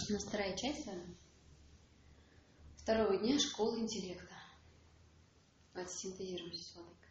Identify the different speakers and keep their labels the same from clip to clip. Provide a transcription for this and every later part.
Speaker 1: У нас вторая часть с вами. Второго дня школы интеллекта. Давайте синтезируемся с Владыкой.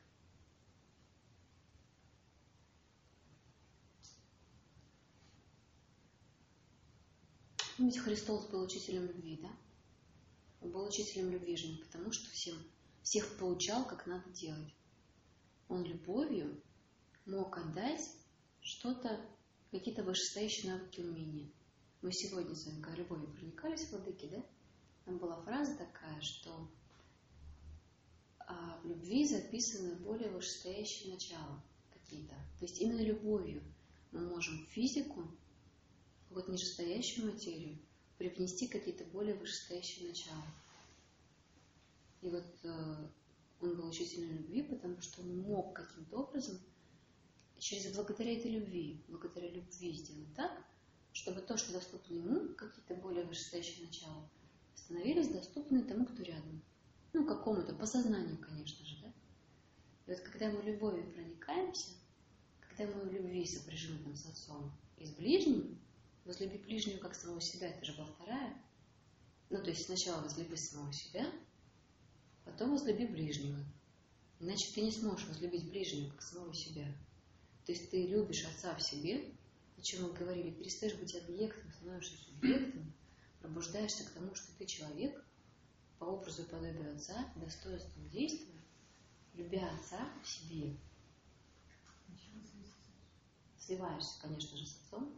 Speaker 1: Помните, Христос был учителем любви, да? Он был учителем любви же не потому, что всех поучал, как надо делать. Он любовью мог отдать что-то, какие-то вышестоящие навыки, умения. Мы сегодня с вами, когда любовью проникались в Владыке, да? Там была фраза такая, что в любви записаны более вышестоящие начала какие-то. То есть именно любовью мы можем в физику, в какую-то нижестоящую материю, привнести какие-то более вышестоящие начала. И вот он был учителем любви, потому что он мог каким-то образом благодаря этой любви, благодаря любви сделать так, чтобы то, что доступно ему, какие-то более вышестоящие начала, становились доступны тому, кто рядом. Ну, какому-то, по сознанию, конечно же, да? И вот когда мы любовью проникаемся, когда мы в любви сопряжены там с Отцом и с ближним, возлюби ближнего как самого себя, это же была вторая. Ну, то есть сначала возлюби самого себя, потом возлюби ближнего. Иначе ты не сможешь возлюбить ближнего как самого себя. То есть ты любишь Отца в себе, о чем мы говорили, перестаешь быть объектом, становишься субъектом, пробуждаешься к тому, что ты человек, по образу и подобию Отца, достоинством действия, любя Отца в себе. Сливаешься, конечно же, с Отцом.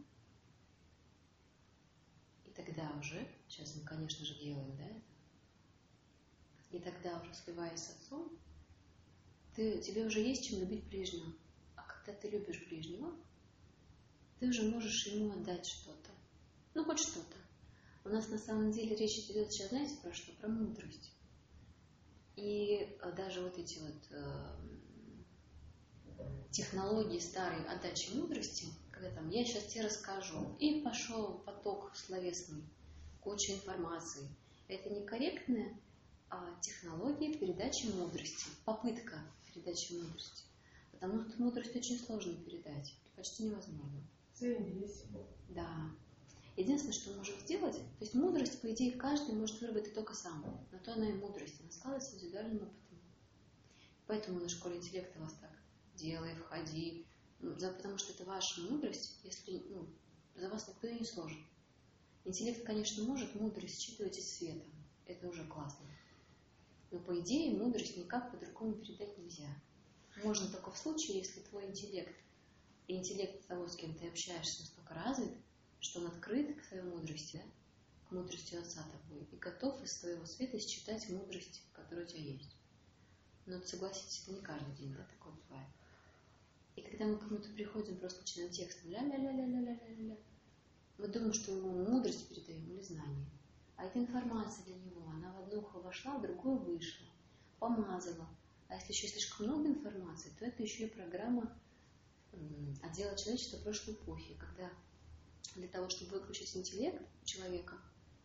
Speaker 1: И тогда уже, сейчас мы, конечно же, делаем, да, это? И тогда уже, сливаясь с Отцом, тебе уже есть чем любить ближнего. А когда ты любишь ближнего, ты уже можешь ему отдать что-то. Ну, хоть что-то. У нас на самом деле речь идет сейчас, знаете, про что? Про мудрость. И даже вот эти вот технологии старой отдачи мудрости, когда там я сейчас тебе расскажу, и пошел поток словесный, куча информации. Это некорректная технология передачи мудрости, попытка передачи мудрости. Потому что мудрость очень сложно передать, почти невозможно. Да. Единственное, что мы можем сделать, то есть мудрость, по идее, каждый может выработать только сам. Но то она и мудрость, она складывается индивидуальным опытом. Поэтому на школе интеллекта вас так делай, входи. Потому что это ваша мудрость, если за вас никто ее не сложит. Интеллект, конечно, может мудрость считывать из света. Это уже классно. Но по идее мудрость никак по-другому передать нельзя. Можно только в случае, если твой интеллект и интеллект того, с кем ты общаешься, настолько развит, что он открыт к своей мудрости, да? К мудрости Отца тобой, и готов из своего света считать мудрость, которая у тебя есть. Но согласитесь, это не каждый день, да, такое бывает. И когда мы к кому-то приходим, просто начинаем текстом ля-ля-ля-ля-ля-ля-ля-ля, мы думаем, что ему мудрость передаем или знание. А эта информация для него, она в одно ухо вошла, в другое вышла, помазала. А если еще слишком много информации, то это еще и программа отдела человечества прошлой эпохи, когда для того, чтобы выключить интеллект человека,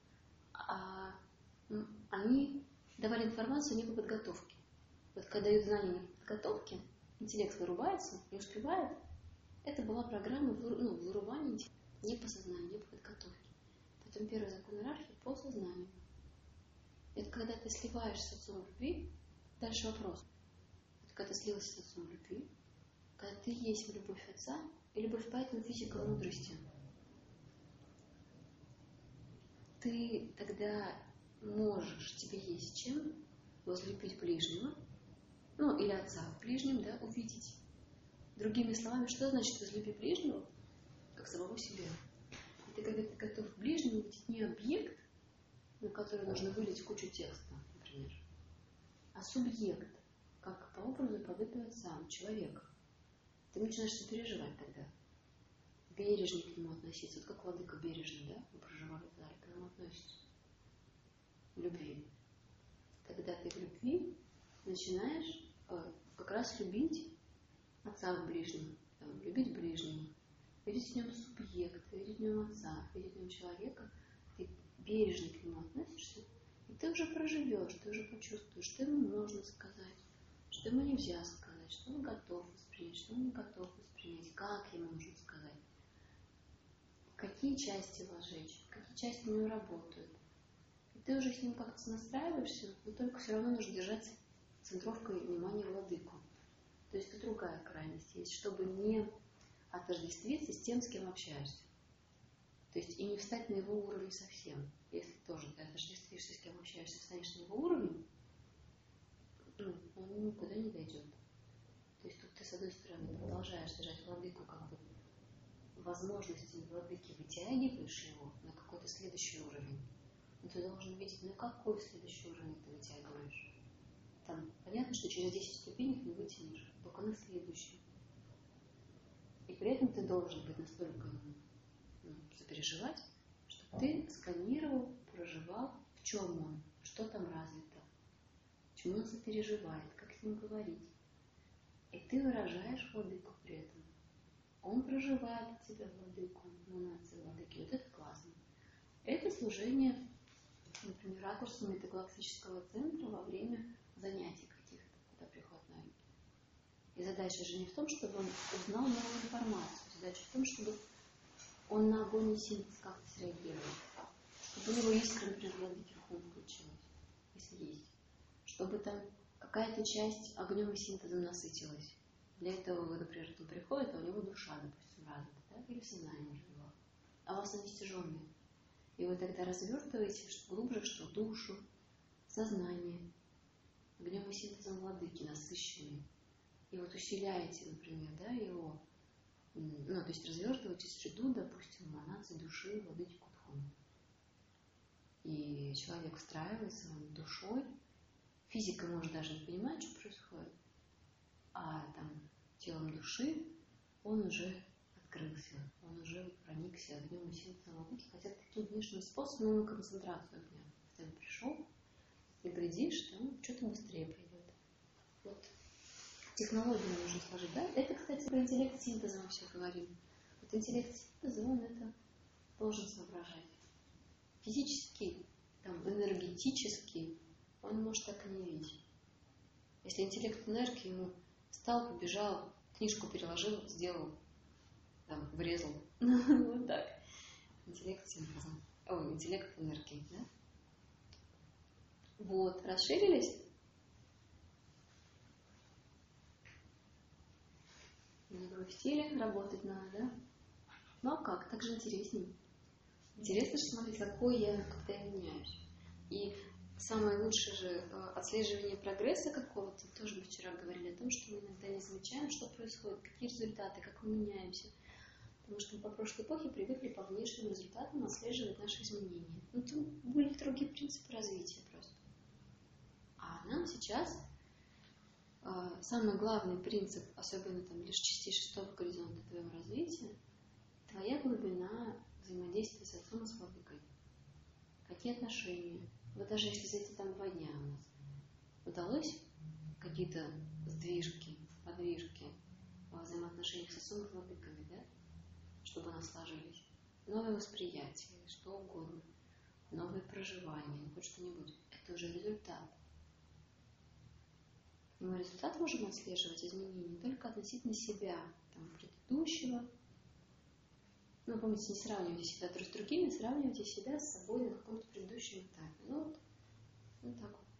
Speaker 1: они давали информацию не по подготовке. Вот когда дают знания не по подготовке, интеллект вырубается, не успевает. Это была программа вырубания не по сознанию, не по подготовке. Поэтому первый закон иерархии по сознанию. Это когда ты сливаешься с Отцом любви, дальше вопрос. Это когда ты слился с Отцом любви, когда ты есть любовь Отца и любовь поэтому физика мудрости. Ты тогда можешь, тебе есть чем возлюбить ближнего, или Отца в ближнем, да, увидеть. Другими словами, что значит возлюби ближнего, как самого себя? Это когда ты готов ближнему увидеть не объект, на который нужно вылить кучу текста, например, а субъект, как по образу и подобию Отца, человека. Ты начинаешь сопереживать тогда. Бережно к нему относиться. Вот как Владыка бережно, да, вы проживали в зале, к нему относится. В любви. Когда ты в любви начинаешь как раз любить Отца в ближнем, любить ближнего, видеть в нем субъекта, видеть в нем Отца, видеть в нем человека, ты бережно к нему относишься, и ты уже проживешь, ты уже почувствуешь, что ему можно сказать, что ему нельзя сказать, что он готов воспринять, что он не готов воспринять, как ему нужно сказать. какие части вожечь, какие части у него работают. И ты уже с ним как-то настраиваешься, но только все равно нужно держать центровкой внимания владыку. То есть это другая крайность есть, чтобы не отождествиться с тем, с кем общаешься. То есть и не встать на его уровень совсем. Если тоже ты отождествишься с кем общаешься, встанешь на его уровень, он никуда не дойдет. То есть тут ты, с одной стороны, продолжаешь держать владыку, как бы возможности владыки вытягиваешь его на какой-то следующий уровень. Но ты должен видеть, на какой следующий уровень ты вытягиваешь. Там понятно, что через 10 ступенек не вытянешь, только на следующий. И при этом ты должен быть настолько сопереживать, чтобы ты сканировал, проживал, в чем он, что там развито, чему он сопереживает, как с ним говорить. И ты выражаешь владыку при этом. Он проживает от тебя владыку, эманации владыки. Вот это классно. Это служение, например, ракурсом метагалактического центра во время занятий каких-то, когда приходят новенькие. И задача же не в том, чтобы он узнал новую информацию. Задача в том, чтобы он на огонь и синтез как-то среагировал. Чтобы у него искра, например, владыки в хум включилась, если есть. Чтобы там какая-то часть огнем и синтезом насытилась. Для этого, например, он приходит, а у него душа, допустим, развита, да? Или сознание развивало. А у вас они стяженные. И вы тогда развертываете глубже, что душу, сознание, огнем и синтезом владыки, насыщенные. И вот усиляете, например, да, его, то есть развертываете среду, допустим, эманации души владыки Кудхуны. И человек встраивается душой. Физика может даже не понимать, что происходит. А там телом души он уже открылся, он уже проникся огнем и синтезом владыки, хотя таким внешним способом на концентрацию огня. Когда он пришел, и глядишь, что он что-то быстрее пойдет. Вот технологию нужно сложить, да? Это, кстати, про интеллект синтеза мы все говорим. Вот интеллект синтеза, он это должен соображать. Физически, там, энергетически он может так и не видеть. Если интеллект энергии ему встал, побежал, книжку переложил, сделал, там, врезал. Вот так. Интеллект синтеза. Интеллект энергии, да? Вот, расширились? Не грустили, работать надо, да? Ну а как? Так же интереснее. Интересно, что смотреть, какой я, когда я меняюсь. И самое лучшее же отслеживание прогресса какого-то, тоже мы вчера говорили о том, что мы иногда не замечаем, что происходит, какие результаты, как мы меняемся. Потому что мы по прошлой эпохе привыкли по внешним результатам отслеживать наши изменения. Ну, там были другие принципы развития просто. А нам сейчас самый главный принцип, особенно там лишь частей 6-го горизонта твоего развития, твоя глубина взаимодействия с отцом и с владыкой. Какие отношения? Вот даже если за эти там 2 дня у нас удалось какие-то сдвижки, подвижки во взаимоотношениях с отцом и владыками, да? Чтобы у нас сложились. Новое восприятие, что угодно, новое проживание, хоть что-нибудь. Это уже результат. И мы результат можем отслеживать изменений только относительно себя, там, предыдущего. Ну, помните, не сравнивайте себя друг с другими, сравнивайте себя с собой на каком-то предыдущем этапе. Ну, вот так вот.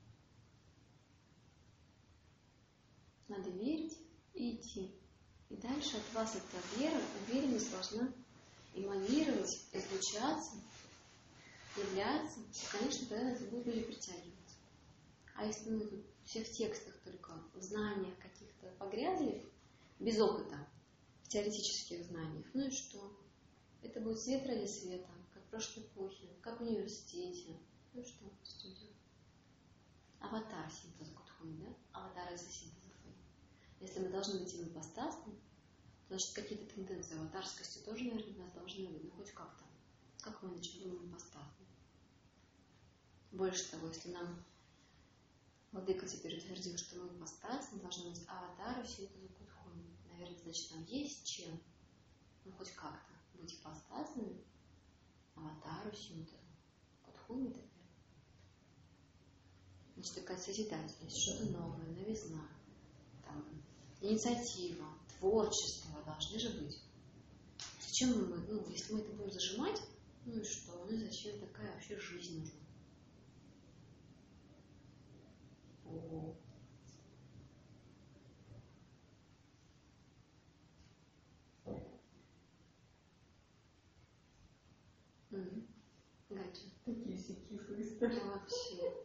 Speaker 1: Надо верить и идти. И дальше от вас эта вера, уверенность должна эманировать, излучаться, являться. И, конечно, тогда это будут люди притягиваться. А если мы тут все в текстах только, в знаниях каких-то погрязли, без опыта, в теоретических знаниях, ну и что? Это будет свет ради света, как в прошлой эпохе, как в университете. Ну и что с этим делать? Аватар синтеза Кудхуны, да? Аватар из-за синтеза твоего. Если мы должны быть им ипостасны, то значит какие-то тенденции аватарскости тоже, наверное, у нас должны быть, ну хоть как-то. Как мы начнем быть ипостасны? Больше того, если нам Владыка теперь утвердил, что мы ипостасны, должны быть аватары синтеза Кудхуны. Наверное, значит, нам есть чем, ну хоть как-то, быть ипостасными, аватару синтеза Кудхуны и так далее. Значит, такая созидательность, что-то новое, новизна, там, инициатива, творчество должны же быть. Зачем мы, если мы это будем зажимать, ну и что? Ну и зачем такая вообще жизнь нужна? О. Гача.
Speaker 2: Такие все кислые стали.
Speaker 1: Вообще.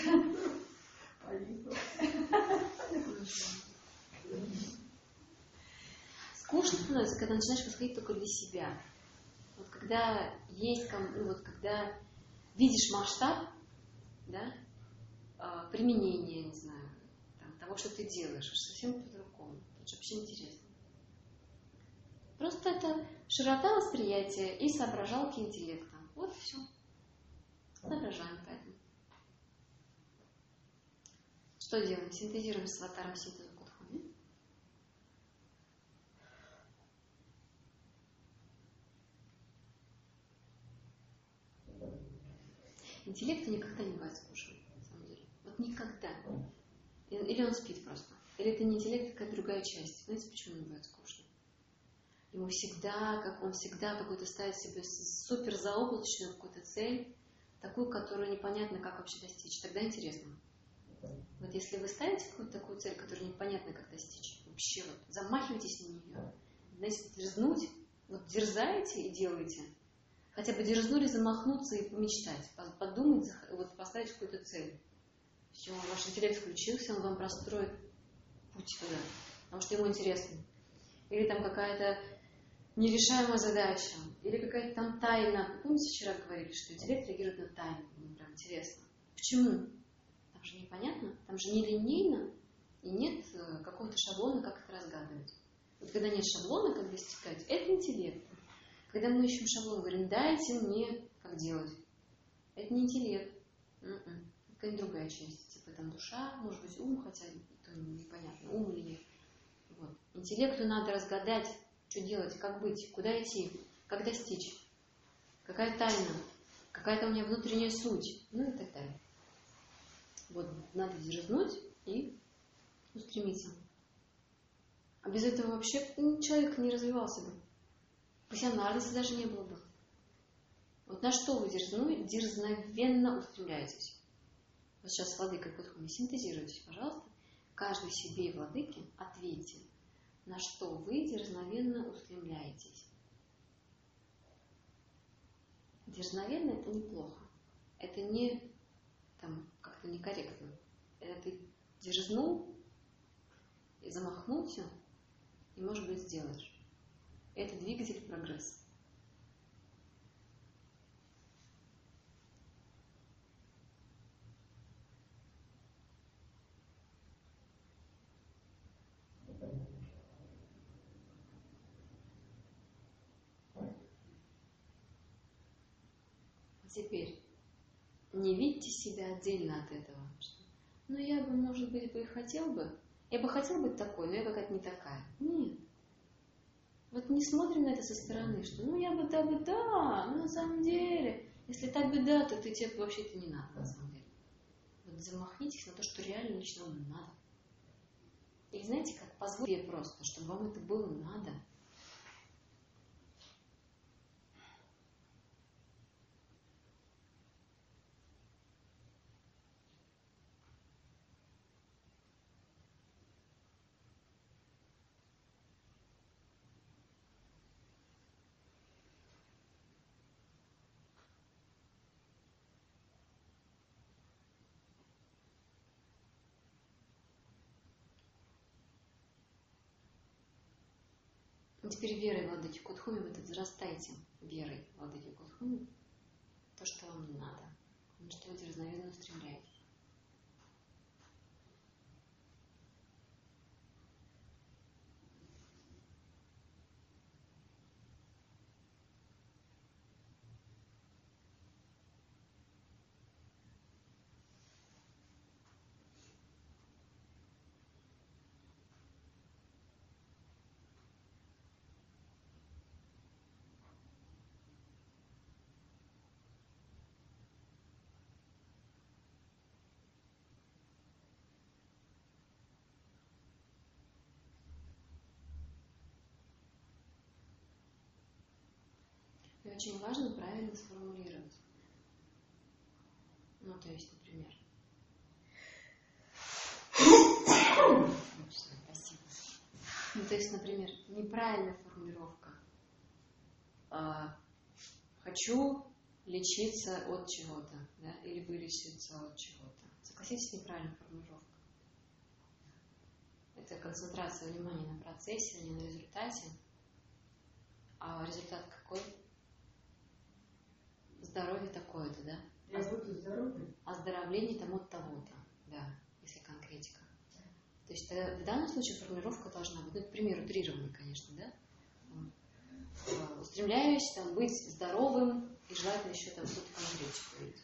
Speaker 1: Скучно становится, когда начинаешь восходить только для себя. Вот когда есть, когда видишь масштаб, да, применения, не знаю, того, что ты делаешь, совсем по-другому. Это же вообще интересно. Просто это широта восприятия и соображалки интеллекта. Вот и все. Соображаем поэтому. Что делаем? Синтезируем с аватаром синтеза Кудхуми. Интеллекту никогда не бывает скучно, на самом деле. Вот никогда. Или он спит просто. Или это не интеллект, а какая-то другая часть. Знаете, почему не бывает скучно? Ему он всегда какой-то ставит себе супер заоблачную какую-то цель, такую, которую непонятно, как вообще достичь. Тогда интересно. Вот если вы ставите какую-то такую цель, которую непонятно, как достичь, вообще вот замахивайтесь на нее. Знаете, дерзнуть, вот дерзаете и делаете. Хотя бы дерзнули замахнуться и помечтать, подумать, вот поставить какую-то цель. Все, ваш интеллект включился, он вам простроит путь туда, потому что ему интересно. Или там какая-то нерешаемая задача, или какая-то там тайна. Помните, вчера говорили, что интеллект реагирует на тайну, ему прям интересно. Почему? Там же непонятно, там же не линейно, и нет какого-то шаблона, как это разгадывать. Вот когда нет шаблона, как достигать, это интеллект. Когда мы ищем шаблон, говорим, дайте мне, как делать. Это не интеллект. Это какая-то другая часть. Типа там душа, может быть ум, хотя это непонятно, ум или нет. Вот. Интеллекту надо разгадать, что делать, как быть, куда идти, как достичь, какая тайна, какая-то у меня внутренняя суть, ну и так далее. Вот, надо дерзнуть и устремиться. А без этого вообще человек не развивался бы. Профессиональности даже не было бы. Вот на что вы дерзновенно устремляетесь? Вот сейчас с владыкой Кудхуми синтезируйте, пожалуйста. Каждый себе и владыке ответьте, на что вы дерзновенно устремляетесь. Дерзновенно это неплохо. Это не как-то некорректно. Это ты дерзнул и замахнулся, и, может быть, сделаешь. Это двигатель прогресса. Теперь не видите себя отдельно от этого. Ну, я бы, может быть, и хотел бы. Я бы хотел быть такой, но я какая-то не такая. Нет. Вот не смотрим на это со стороны, что я бы да, но на самом деле, если так бы да, то тебе вообще это не надо, на самом деле. Вот замахнитесь на то, что реально лично вам надо. Или знаете как, позвольте просто, чтобы вам это было надо. Теперь верой владыки Кудхуми вы так зарастаете верой владыки Кудхуми то, что вам не надо, на что вы дерзновенно устремляетесь. И очень важно правильно сформулировать. Ну, то есть, например... Спасибо. Ну, то есть, например, неправильная формулировка. Хочу лечиться от чего-то, да, или вылечиться от чего-то. Согласитесь, неправильная формулировка. Это концентрация внимания на процессе, а не на результате. А результат какой? Здоровье такое-то, да?
Speaker 2: Я буду здоровой.
Speaker 1: Оздоровление там от того-то, да, если конкретика. То есть в данном случае формулировка должна быть, ну, к примеру, утрированной, конечно, да? Устремляюсь там, быть здоровым и желательно еще там что-то конкретику говорить.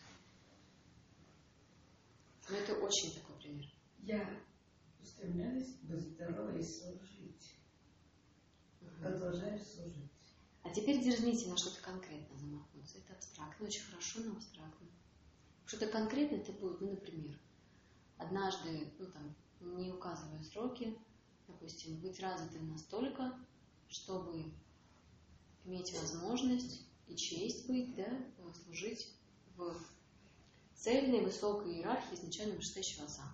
Speaker 1: Но это очень такой пример.
Speaker 2: Я устремляюсь быть здоровой и служить. Продолжаю служить.
Speaker 1: А теперь дерзните на что-то конкретное замахнуться. Это абстрактно, очень хорошо, но абстрактно. Что-то конкретное это будет, ну, например, однажды, ну, там, не указывая сроки, допустим, быть развитым настолько, чтобы иметь возможность и честь быть, да, служить в цельной, высокой иерархии изначально вышестоящего отца.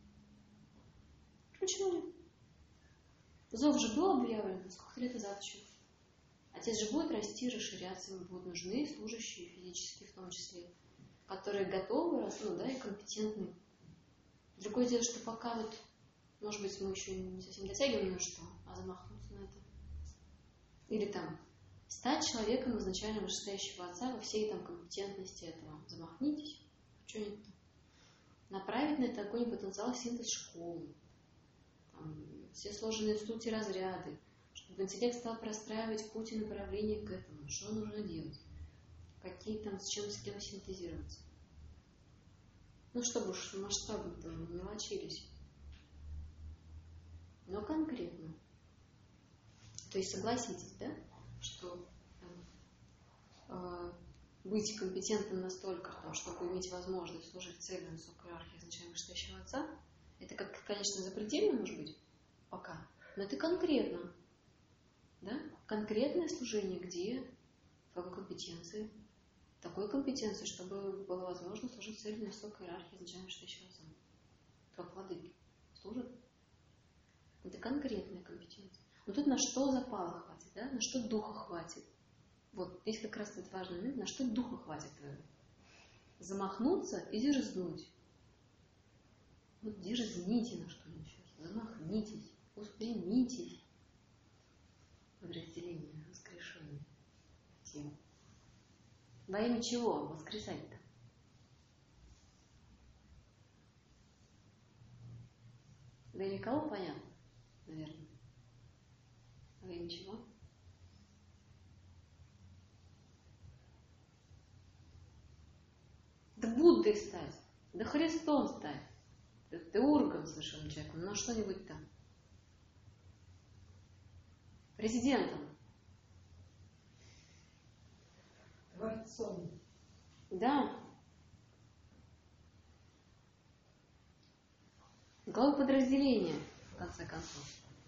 Speaker 1: Почему нет? Зов же был объявлен, сколько лет назад еще. Отец же будет расти, расширяться, ему будут нужны служащие физически в том числе, которые готовы, ну, да, и компетентны. Другое дело, что пока вот, может быть, мы еще не совсем дотягиваем на что, а замахнуться на это. Или там стать человеком изначально вышестоящего отца во всей там компетентности этого. Замахнитесь. Что нет-то? Направить на это огонь потенциал синтез школы. Там, все сложенные в сути разряды. Чтобы интеллект стал простраивать путь и направление к этому. Что нужно делать? Какие там, с кем синтезироваться. Ну, чтобы уж масштабно-то не мелочились. Но конкретно. То есть согласитесь, да, что быть компетентным настолько, чтобы иметь возможность служить цельной высокой иерархии изначально вышестоящего отца, это как, конечно, запредельно может быть пока, но это конкретно. Да? Конкретное служение где? В какой компетенции? Такой компетенции, чтобы было возможно служить цельной высокой иерархии изначально вышестоящего отца. Как владыки служат. Это конкретная компетенция. Но тут на что запала хватит, да? На что духа хватит. Вот здесь как раз этот важный момент, на что духа хватит. Замахнуться и дерзнуть. Вот дерзните на что-нибудь сейчас. Замахнитесь, устремитесь в разделение, воскрешение. Всем. Во имя чего воскресать-то? Во имя кого понятно? Наверное. Во имя чего? Да Буддой стать, да Христом стать, да Теургом совершенным человеком, ну что-нибудь там. Президентом.
Speaker 2: Творцом.
Speaker 1: Да. Главы подразделения, в конце концов.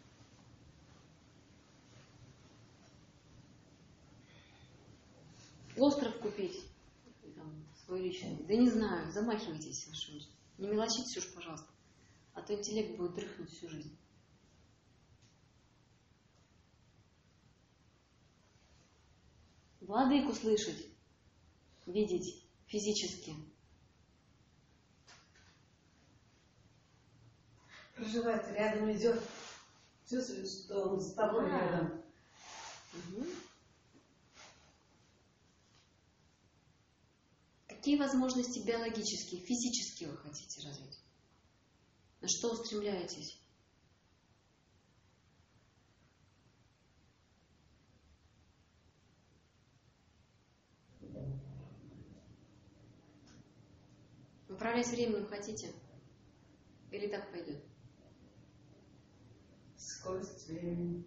Speaker 1: Остров купить. Там, свой личный. Да не знаю, замахивайтесь совершенно. Не мелочитесь уж, пожалуйста. А то интеллект будет дрыхнуть всю жизнь. Владыку слышать, видеть физически.
Speaker 2: Проживать рядом идет. Чувствуешь, что он с тобой рядом.
Speaker 1: Угу. Какие возможности биологические, физические вы хотите развить? На что устремляетесь? Управлять временем хотите? Или так пойдет?
Speaker 2: Скорость времени.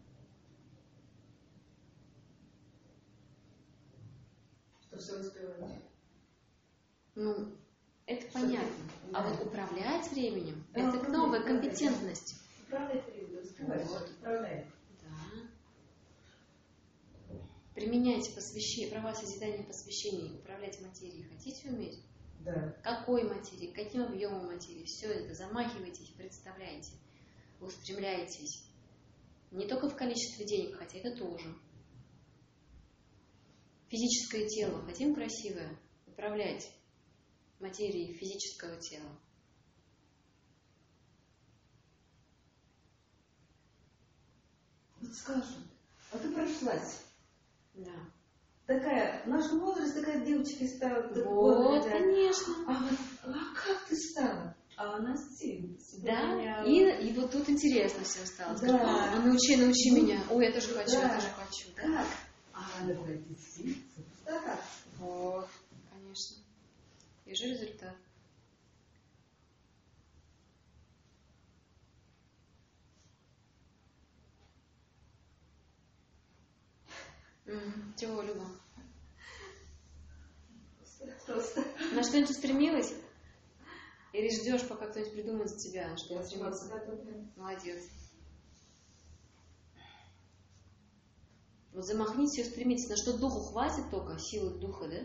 Speaker 2: Что все успевать.
Speaker 1: Ну, это понятно.
Speaker 2: Да.
Speaker 1: А вот управлять временем,
Speaker 2: Да,
Speaker 1: это новая компетентность.
Speaker 2: Управлять временем, успевать,
Speaker 1: Вот.
Speaker 2: управлять.
Speaker 1: Да. применять права созидания и посвящения, управлять материей. Хотите уметь?
Speaker 2: Да.
Speaker 1: Какой материи, каким объемом материи, все это замахивайтесь, представляете, устремляйтесь. Не только в количестве денег, хотя это тоже. Физическое тело, хотим красивое, управлять материей физического тела.
Speaker 2: Вот скажем, а ты прошлась.
Speaker 1: Да.
Speaker 2: Такая, в нашем возрасте такая девочка стала.
Speaker 1: Вот, конечно.
Speaker 2: А как ты стала? А она сильно себя
Speaker 1: Да,
Speaker 2: меняла.
Speaker 1: и вот тут интересно все стало. Скажу,
Speaker 2: Да.
Speaker 1: научи меня. Ой, я тоже хочу,
Speaker 2: Да.
Speaker 1: я тоже хочу. Да?
Speaker 2: Как? А она такая действительно. Да.
Speaker 1: Вот, конечно. Вижу результат. Чего, Люба?
Speaker 2: Просто.
Speaker 1: На что-нибудь устремилась? Или ждешь, пока кто-нибудь придумает за тебя, что
Speaker 2: Я
Speaker 1: устремиться? Молодец. Вот замахнитесь и устремитесь. На что духу хватит только, силы духа, да?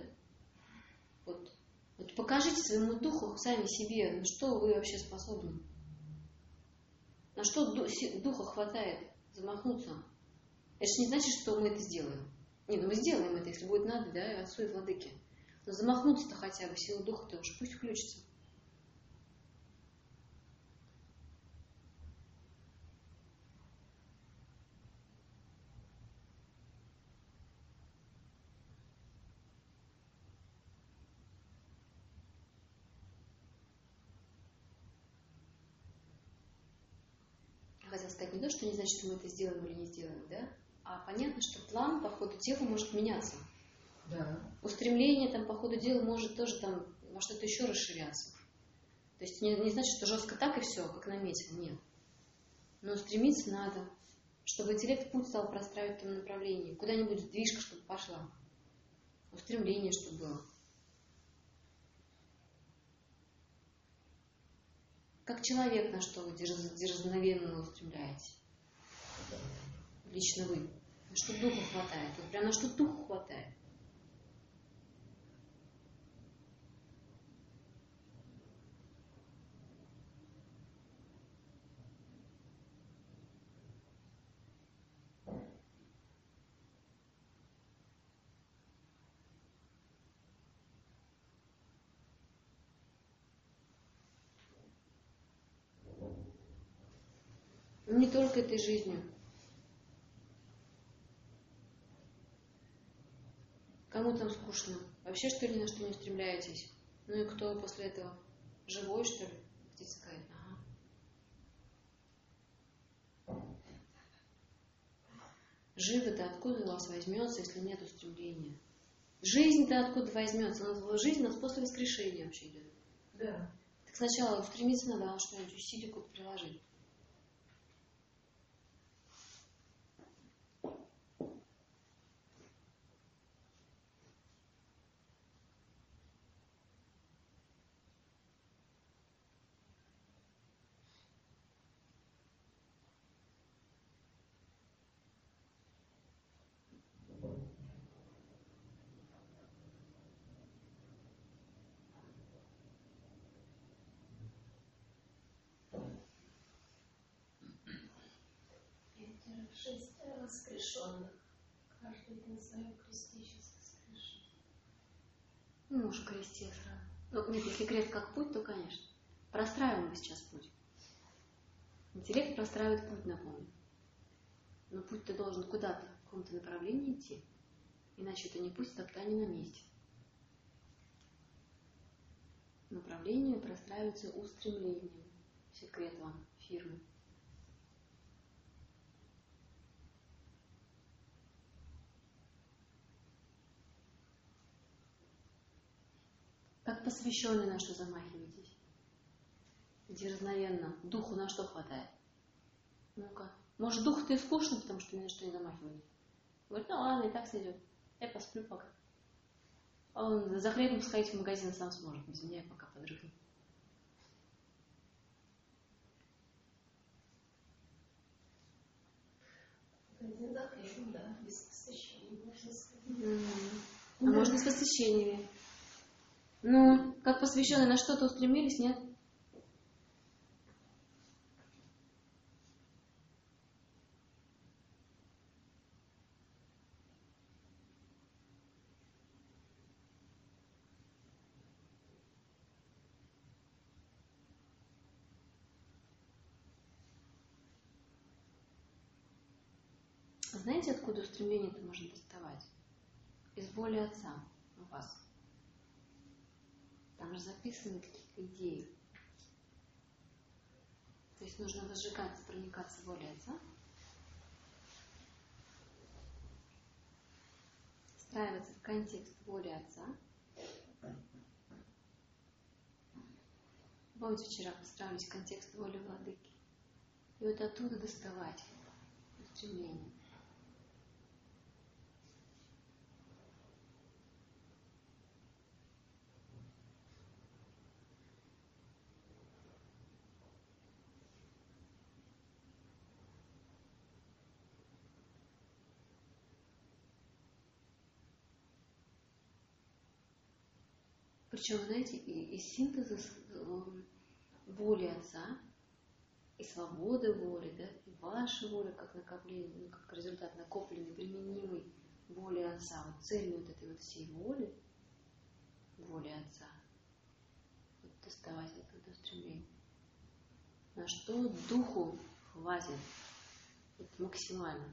Speaker 1: Вот покажите своему духу, сами себе, на что вы вообще способны. На что духа хватает замахнуться. Это же не значит, что мы это сделаем. Не, ну мы сделаем это, если будет надо, да, отцу и владыке. Но замахнуться-то хотя бы, сила духа-то уж пусть включится. Хотела сказать не то, что не значит, что мы это сделаем или не сделаем, да? А понятно, что план по ходу дела может меняться.
Speaker 2: Да.
Speaker 1: Устремление там по ходу дела может тоже там, может это еще расширяться. То есть не значит, что жестко так и все, как наметил, нет. Но стремиться надо, чтобы интеллект путь стал простраивать в том направлении. Куда-нибудь сдвижка, чтобы пошла. Устремление, чтобы было. Как человек, на что вы дерзновенно устремляетесь. Лично вы. На что духу хватает. Вот прям на что духу хватает. Но не только этой жизнью. Кому там скучно? Вообще, что ли, на что не устремляетесь? Ну и кто после этого? Живой, что ли? Хотите сказать? Ага. Живо-то откуда у вас возьмется, если нет устремления? Жизнь-то откуда возьмется? Жизнь у нас после воскрешения вообще идет.
Speaker 2: Да.
Speaker 1: Так сначала устремиться надо, а что-нибудь усилие куда-то приложить.
Speaker 3: Ветер 6 воскрешенных. Каждый день в своем кресте сейчас воскрешен.
Speaker 1: Ну, уж кресте сразу. Ну, нет, если крест как путь, то, конечно. Простраиваем мы сейчас путь. Интеллект простраивает путь, напомню. Но путь-то должен куда-то, в каком-то направлении идти. Иначе это не путь, а топтание на месте. Направление простраивается устремлением. Секрет вам, фирмы. Как посвященные на что замахиваетесь? Дерзновенно. Духу на что хватает? Ну-ка. Может, духу-то и скучно, потому что ни на что не замахиваетесь? Говорит, ну ладно, и так сойдет. Я посплю пока. А он за хлебом сходить в магазин сам сможет. Без меня я пока подрыхну.
Speaker 3: Магазин за хлебом, да, без посвящения можно сказать.
Speaker 1: А может и с посвящениями. Ну, как посвященные на что-то устремились, нет? Знаете, откуда устремление-то можно доставать? Из воли Отца у вас. Там же записаны какие-то идеи. То есть нужно возжигаться, проникаться волей Отца, встраиваться в контекст воли Отца. Помните, вчера построились в контекст воли Владыки. И вот оттуда доставать устремление. Причем, знаете, и синтеза воли Отца, и свободы воли, да, и ваша воля, как накопление, ну, как результат накопленной, применимой воли Отца, вот целью вот этой вот всей воли Отца, вот доставать это устремление. На что духу хватит вот максимально.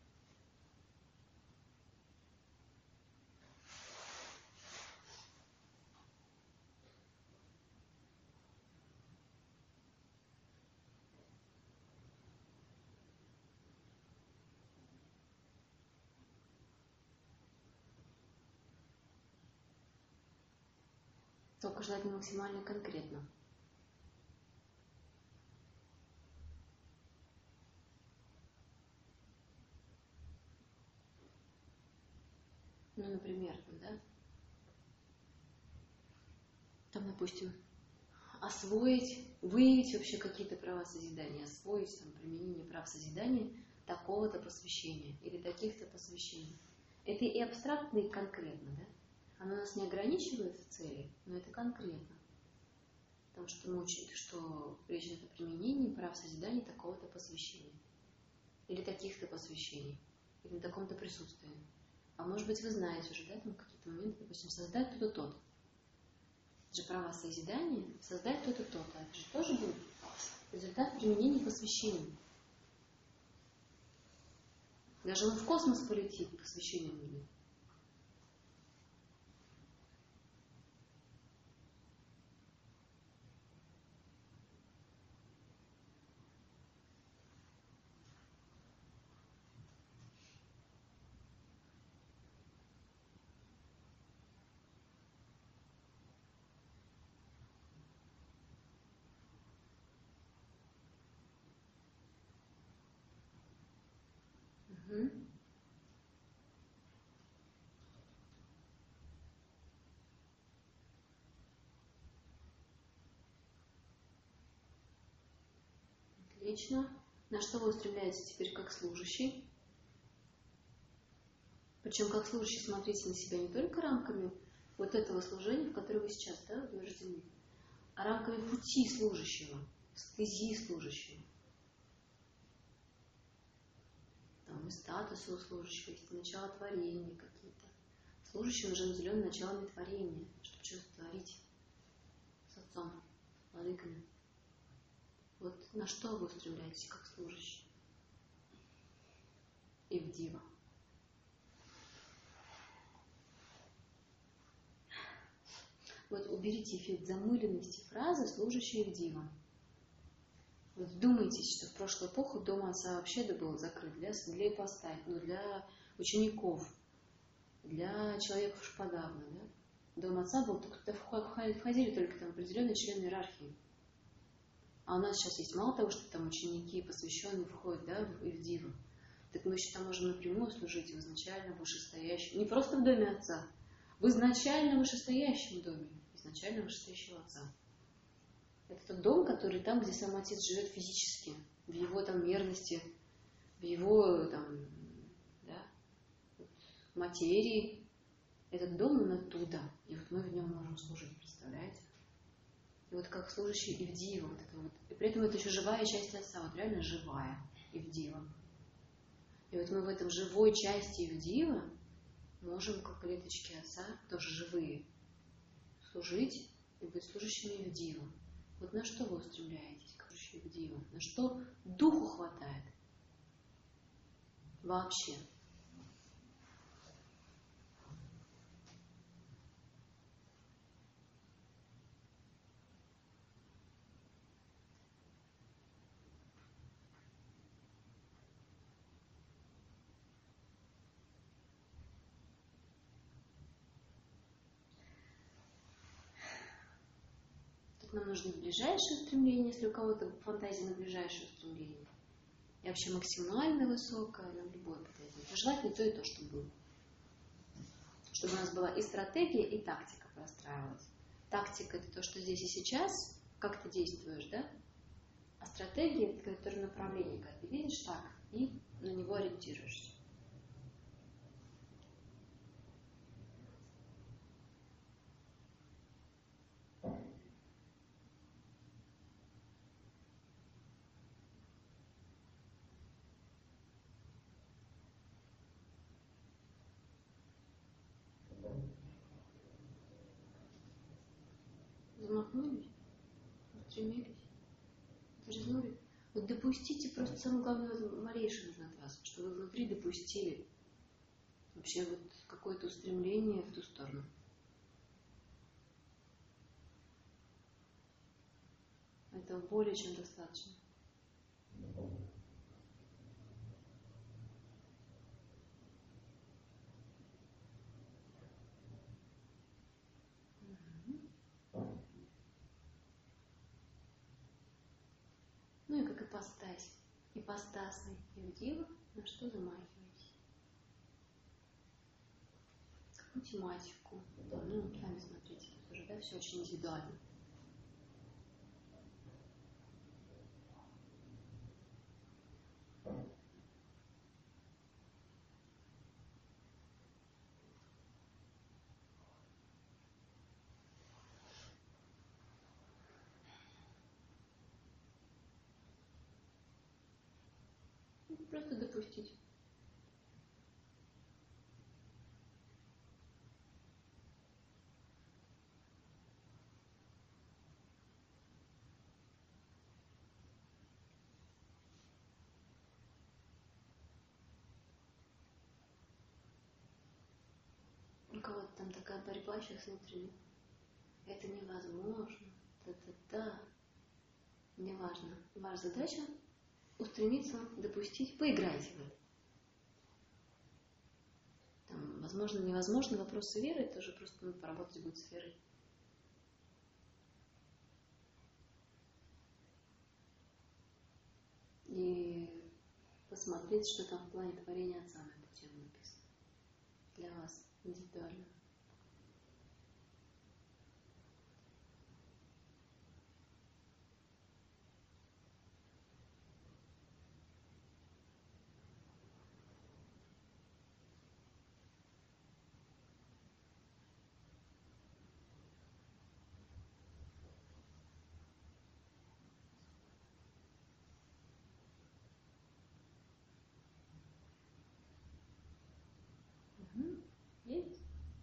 Speaker 1: Только желательно максимально конкретно. Ну, например, да? Там, допустим, освоить, выявить вообще какие-то права созидания, освоить там, применение прав созидания такого-то посвящения или таких-то посвящений. Это и абстрактно, и конкретно, да? Оно нас не ограничивает в цели, но это конкретно. Потому что мы учим, что речь идет о применении прав созидания такого-то посвящения. Или таких-то посвящений. Или на таком-то присутствии. А может быть, вы знаете уже, да, там какие-то моменты, допустим, создать то-то, то-то. Это же права созидания, создать то-то, то-то. Это же тоже будет результат применения посвящений. Даже он в космос полетит, посвящение будет. Угу. Отлично. На что вы устремляетесь теперь как служащий? Причем как служащий смотрите на себя не только рамками вот этого служения, в которое вы сейчас, да, утверждены, а рамками пути служащего, стези служащего. Там и статусы у служащего есть, и начало творения какие-то. Служащий уже наделен началами творения, чтобы что-то творить с Отцом, с владыками. Вот на что вы устремляетесь как служащий? И в Дива. Вот уберите эффект замыленности фразы «служащие в Дива». Вот вдумайтесь, что в прошлую эпоху Дом Отца вообще был закрыт для ипостаси, ну, для учеников, для человеков подавно. Да? Дом Отца был, туда входили только там определенные члены иерархии. А у нас сейчас есть мало того, что там ученики, посвященные входят, да, и в Диву, так мы еще там можем напрямую служить в изначально вышестоящем, не просто в Доме Отца, в изначально вышестоящем доме, изначально вышестоящего Отца. Это тот дом, который там, где сам Отец живет физически, в его там мерности, в его там, да, материи. Этот дом, он оттуда. И вот мы в нем можем служить, представляете? И вот как служащий Ивдиева, вот это вот. И при этом это еще живая часть Отца, вот реально живая Ивдиева. И вот мы в этом живой части Ивдиева можем, как клеточки Отца, тоже живые, служить и быть служащими Ивдиева. Вот на что вы устремляетесь, как служащие Ивдиева? На что духу хватает? Вообще. Нам нужны ближайшие устремления, если у кого-то фантазия на ближайшее устремление. И вообще максимально высокая, на любое подойдет. Желательно то и то, чтобы было. Чтобы у нас была и стратегия, и тактика простраивалась. Тактика – это то, что здесь и сейчас, как ты действуешь, да? А стратегия – это которое направление, когда ты видишь так, и на него ориентируешься. Замахнулись, устремились, дерзнули. Вот допустите, просто самое главное, малейшее нужно от вас, что вы внутри допустили вообще вот какое-то устремление в ту сторону. Этого более чем достаточно. Ну и как ипостась, ипостасный Ивдиева, на что замахиваетесь? Какую тематику? Да, ну, сами смотрите, тут уже, да, все очень индивидуально. Просто допустить. У кого-то там такая борьба сейчас внутренняя. Это невозможно. Да-да-да. Неважно. Ваша задача устремиться, допустить, поиграйте в это. Там, возможно, невозможно, вопросы веры, тоже просто поработать будет с верой. И посмотреть, что там в плане творения Отца на эту тему написано. Для вас индивидуально. Есть?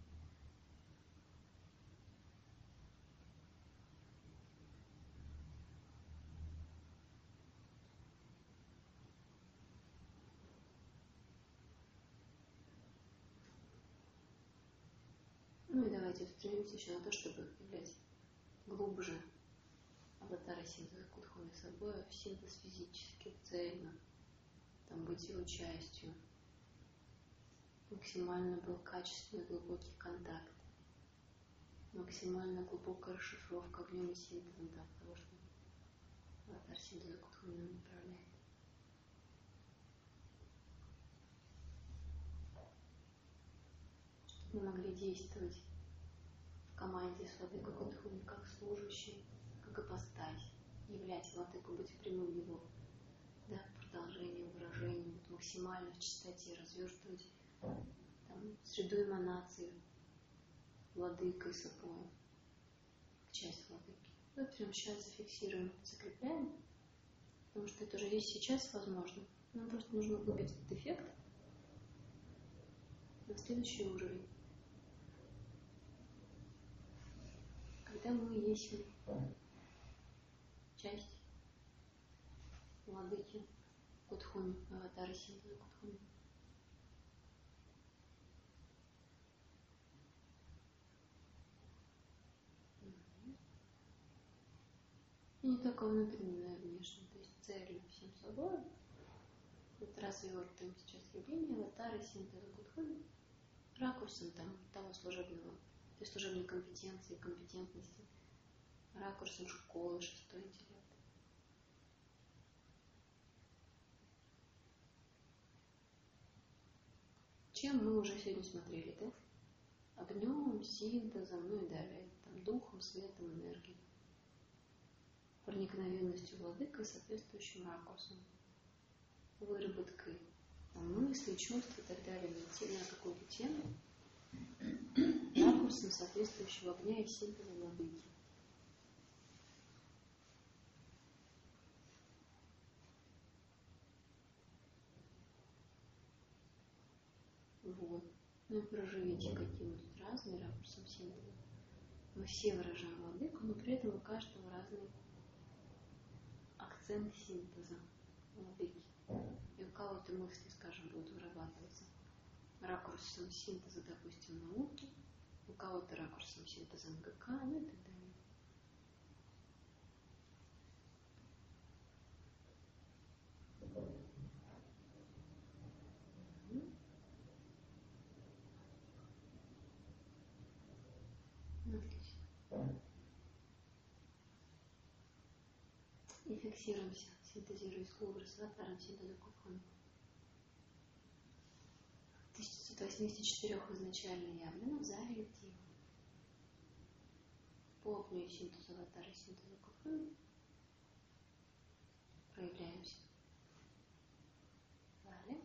Speaker 1: Ну и давайте устремимся еще на то, чтобы являть глубже аватара синтеза Кудхуми собой, в синтез физически, цельно, там быть его частью. Максимально был качественный глубокий контакт, максимально глубокая расшифровка огнем и синтезом того, что аватар синтеза Кудхуми нам направляет. Чтобы мы могли действовать в команде с владыкой Кудхуми как служащие, как ипостась, являть владыку, быть прямым его, да, продолжением, выражением, максимально в чистоте разверстывать там, среду эманаций владыкой собой, часть владыки. Вот прямо сейчас зафиксируем, закрепляем, потому что это уже есть сейчас возможно. Нам просто нужно выбить этот эффект на следующий уровень. Когда мы есть часть владыки Кудхуми, аватара синтеза Кудхуми. И не только внутренне, но и внешне. То есть целью всем собой вот развертываем сейчас явление аватара синтеза Кудхуми ракурсом того служебного, той служебной компетенции, компетентности, ракурсом школы, шестой интеллект. Чем мы уже сегодня смотрели, да? Огнем, синтезом, ну и далее, духом, светом, энергией. Проникновенностью владыкой, соответствующим ракурсом. Выработкой мыслей, чувств и так далее, на какую-то тему. Ракурсом, соответствующего огня и синтеза владыки. Вот. Ну и проживите каким-нибудь разным ракурсом синтеза. Мы все выражаем владыку, но при этом у каждого разный акцент синтеза владыки. И у кого-то мысли, скажем, будут вырабатываться ракурсом синтеза, допустим, науки, у кого-то ракурсом синтеза МГК, ну и так далее. Отлично. И фиксируемся, синтезируясь глубже с аватаром синтеза Кудхуми. 1984 изначально явлено в зале актива. По огню синтеза аватара синтеза Кудхуми проявляемся в зале.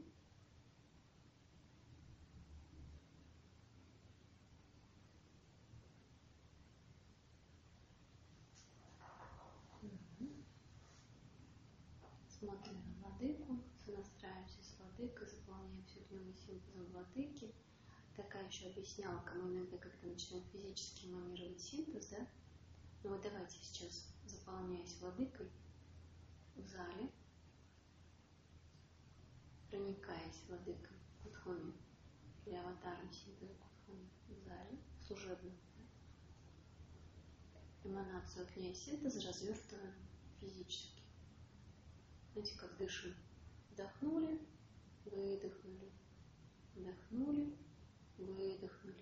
Speaker 1: Смотрим на владыку, сонастраиваемся с владыкой, заполняемся огнем и синтезом владыки. Такая еще объяснялка, мы иногда, когда начинаем физически эманировать синтез, да? Ну вот давайте сейчас, заполняясь владыкой в зале, проникаясь владыкой Кудхуми или аватаром синтеза Кудхуми в зале, служебном, да? Эманацию огня и синтеза развертываем физически. Знаете, как дышим. Вдохнули, выдохнули. Вдохнули, выдохнули.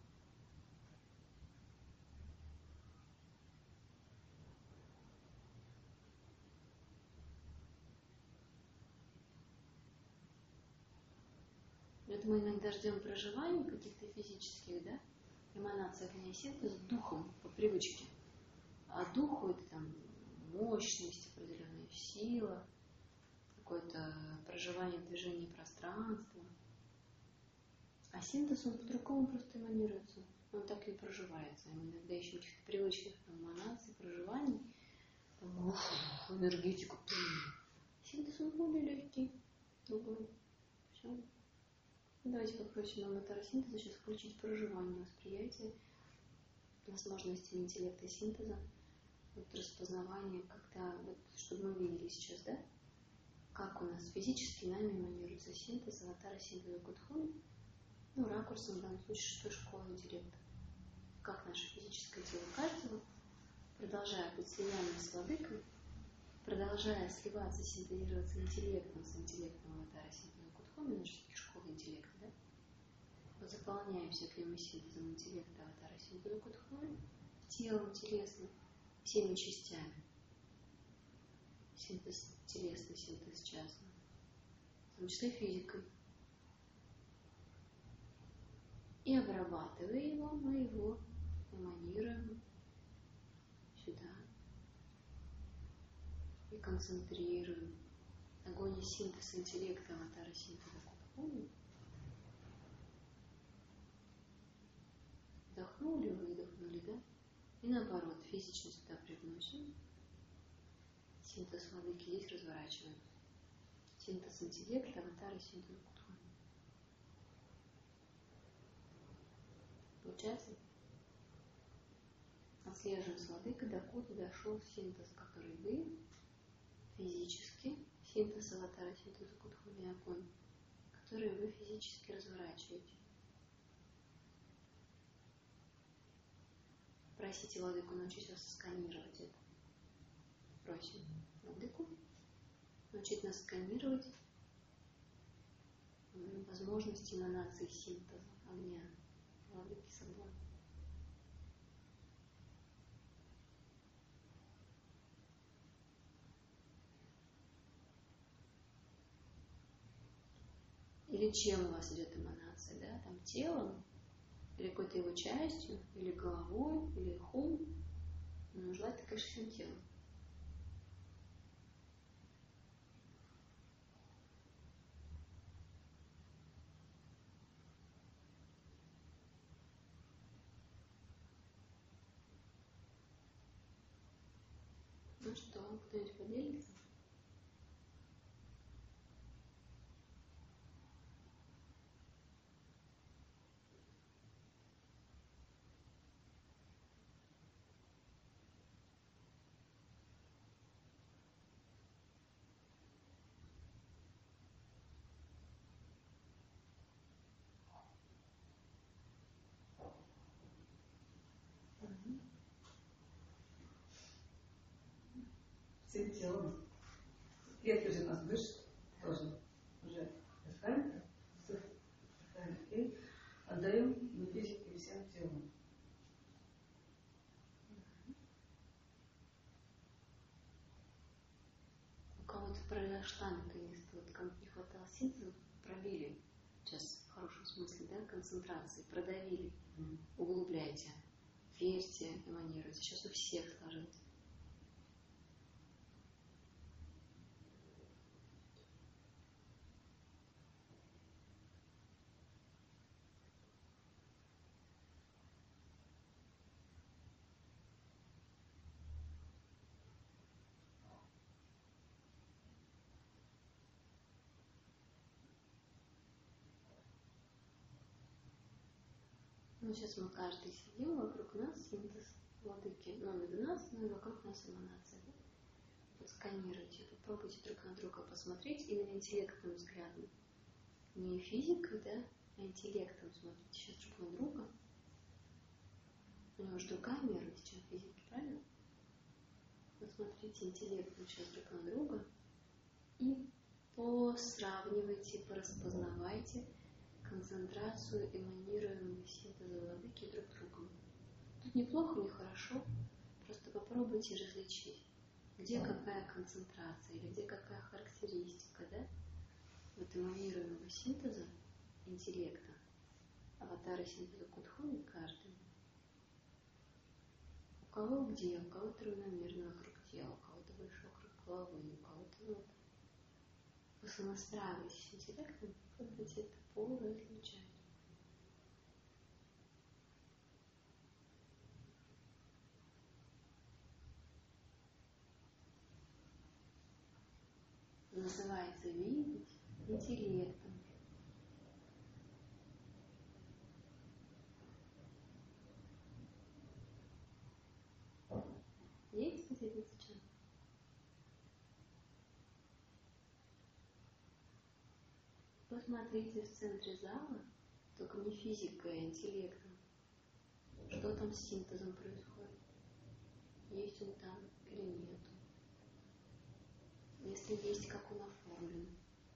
Speaker 1: Это мы иногда ждем проживаний каких-то физических, да? Эманация огня и синтеза духом по привычке. А духу это мощность, определенная сила, какое-то проживание движения пространства. А синтез, он по-другому просто эманируется. Он так и проживается. Иногда еще каких-то привычных эманаций, проживаний, энергетику. Синтез он более легкий, другой. Все. Давайте попросим аватара синтеза сейчас включить проживание, восприятие, возможности интеллекта синтеза, распознавание, когда, чтобы мы видели сейчас, да, как у нас физически нами эманируется синтез аватара синтеза Кудхуми, ракурсом, в данном случае, шестой школы интеллекта. Как наше физическое тело каждого, продолжая быть слиянным с владыкой, продолжая сливаться, синтезироваться интеллектом с интеллектом аватара синтеза Кудхуми, нашей школы интеллекта, да? Мы заполняемся огнем и синтезом интеллекта аватара синтеза Кудхуми, телом телесным, всеми частями. Синтез телесный, синтез частный, в том числе физикой. И обрабатывая его, мы его эманируем сюда и концентрируем. Огонь и синтез интеллекта аватара синтеза Кудхуми вдохнули, выдохнули, да? И наоборот, физично сюда привносим. Синтез владыки здесь разворачиваем. Синтез интеллекта, аватара, синтез кутху. Получается? Отслеживаем с владыкой, докуда дошел синтез, который вы физически, синтез аватара, синтез кутху, огонь, который вы физически разворачиваете. Просите владыку научить вас сканировать это. Просим владыку научить нас сканировать возможности эманации синтеза огня владыки собой. Или чем у вас идет эманация, да? Там телом, или какой-то его частью, или головой, или хум. Но желательно, конечно, всем телом. Ну что, кто-нибудь поделится?
Speaker 2: Всем телом. Клетки же нас дышат тоже. Уже дыхание. И отдаем на физике всем телом.
Speaker 1: У кого-то произошла наконец-то, вот кому не хватало синтеза, пробили, сейчас в хорошем смысле, да, концентрации, продавили, углубляйте, верьте, эманируйте. Сейчас у всех сложилось. Ну, сейчас мы каждый сидим, вокруг нас синтез владыки. Ну, не в нас, но и вокруг нас эманация. Да? Вот сканируйте, попробуйте друг на друга посмотреть именно интеллектным взглядом. Не физикой, да, а интеллектом смотрите сейчас друг на друга. У него же другая мерность, чем физики, правильно? Посмотрите интеллектом сейчас друг на друга и посравнивайте, пораспознавайте концентрацию эманируемого синтеза владыки друг другом. Тут неплохо, не хорошо, просто попробуйте различить, где какая концентрация или где какая характеристика, да, вот эманируемого синтеза интеллекта, аватара синтеза кутхуни каждый. У кого где, у кого-то равномерно вокруг тела, у кого-то больше вокруг головы, у кого-то вот. Вы сонастраиваетесь с интеллектом, пробуйте это поразличать. Называется видеть интеллектом. Есть где-то сейчас? Посмотрите в центре зала, только не физикой, а интеллектом. Что там с синтезом происходит? Есть он там или нет? Если есть, как он оформлен.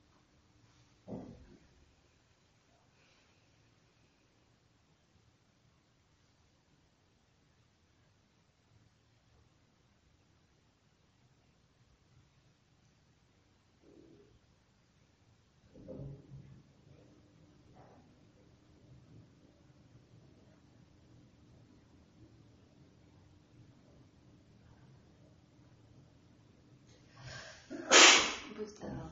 Speaker 1: Будь здоров.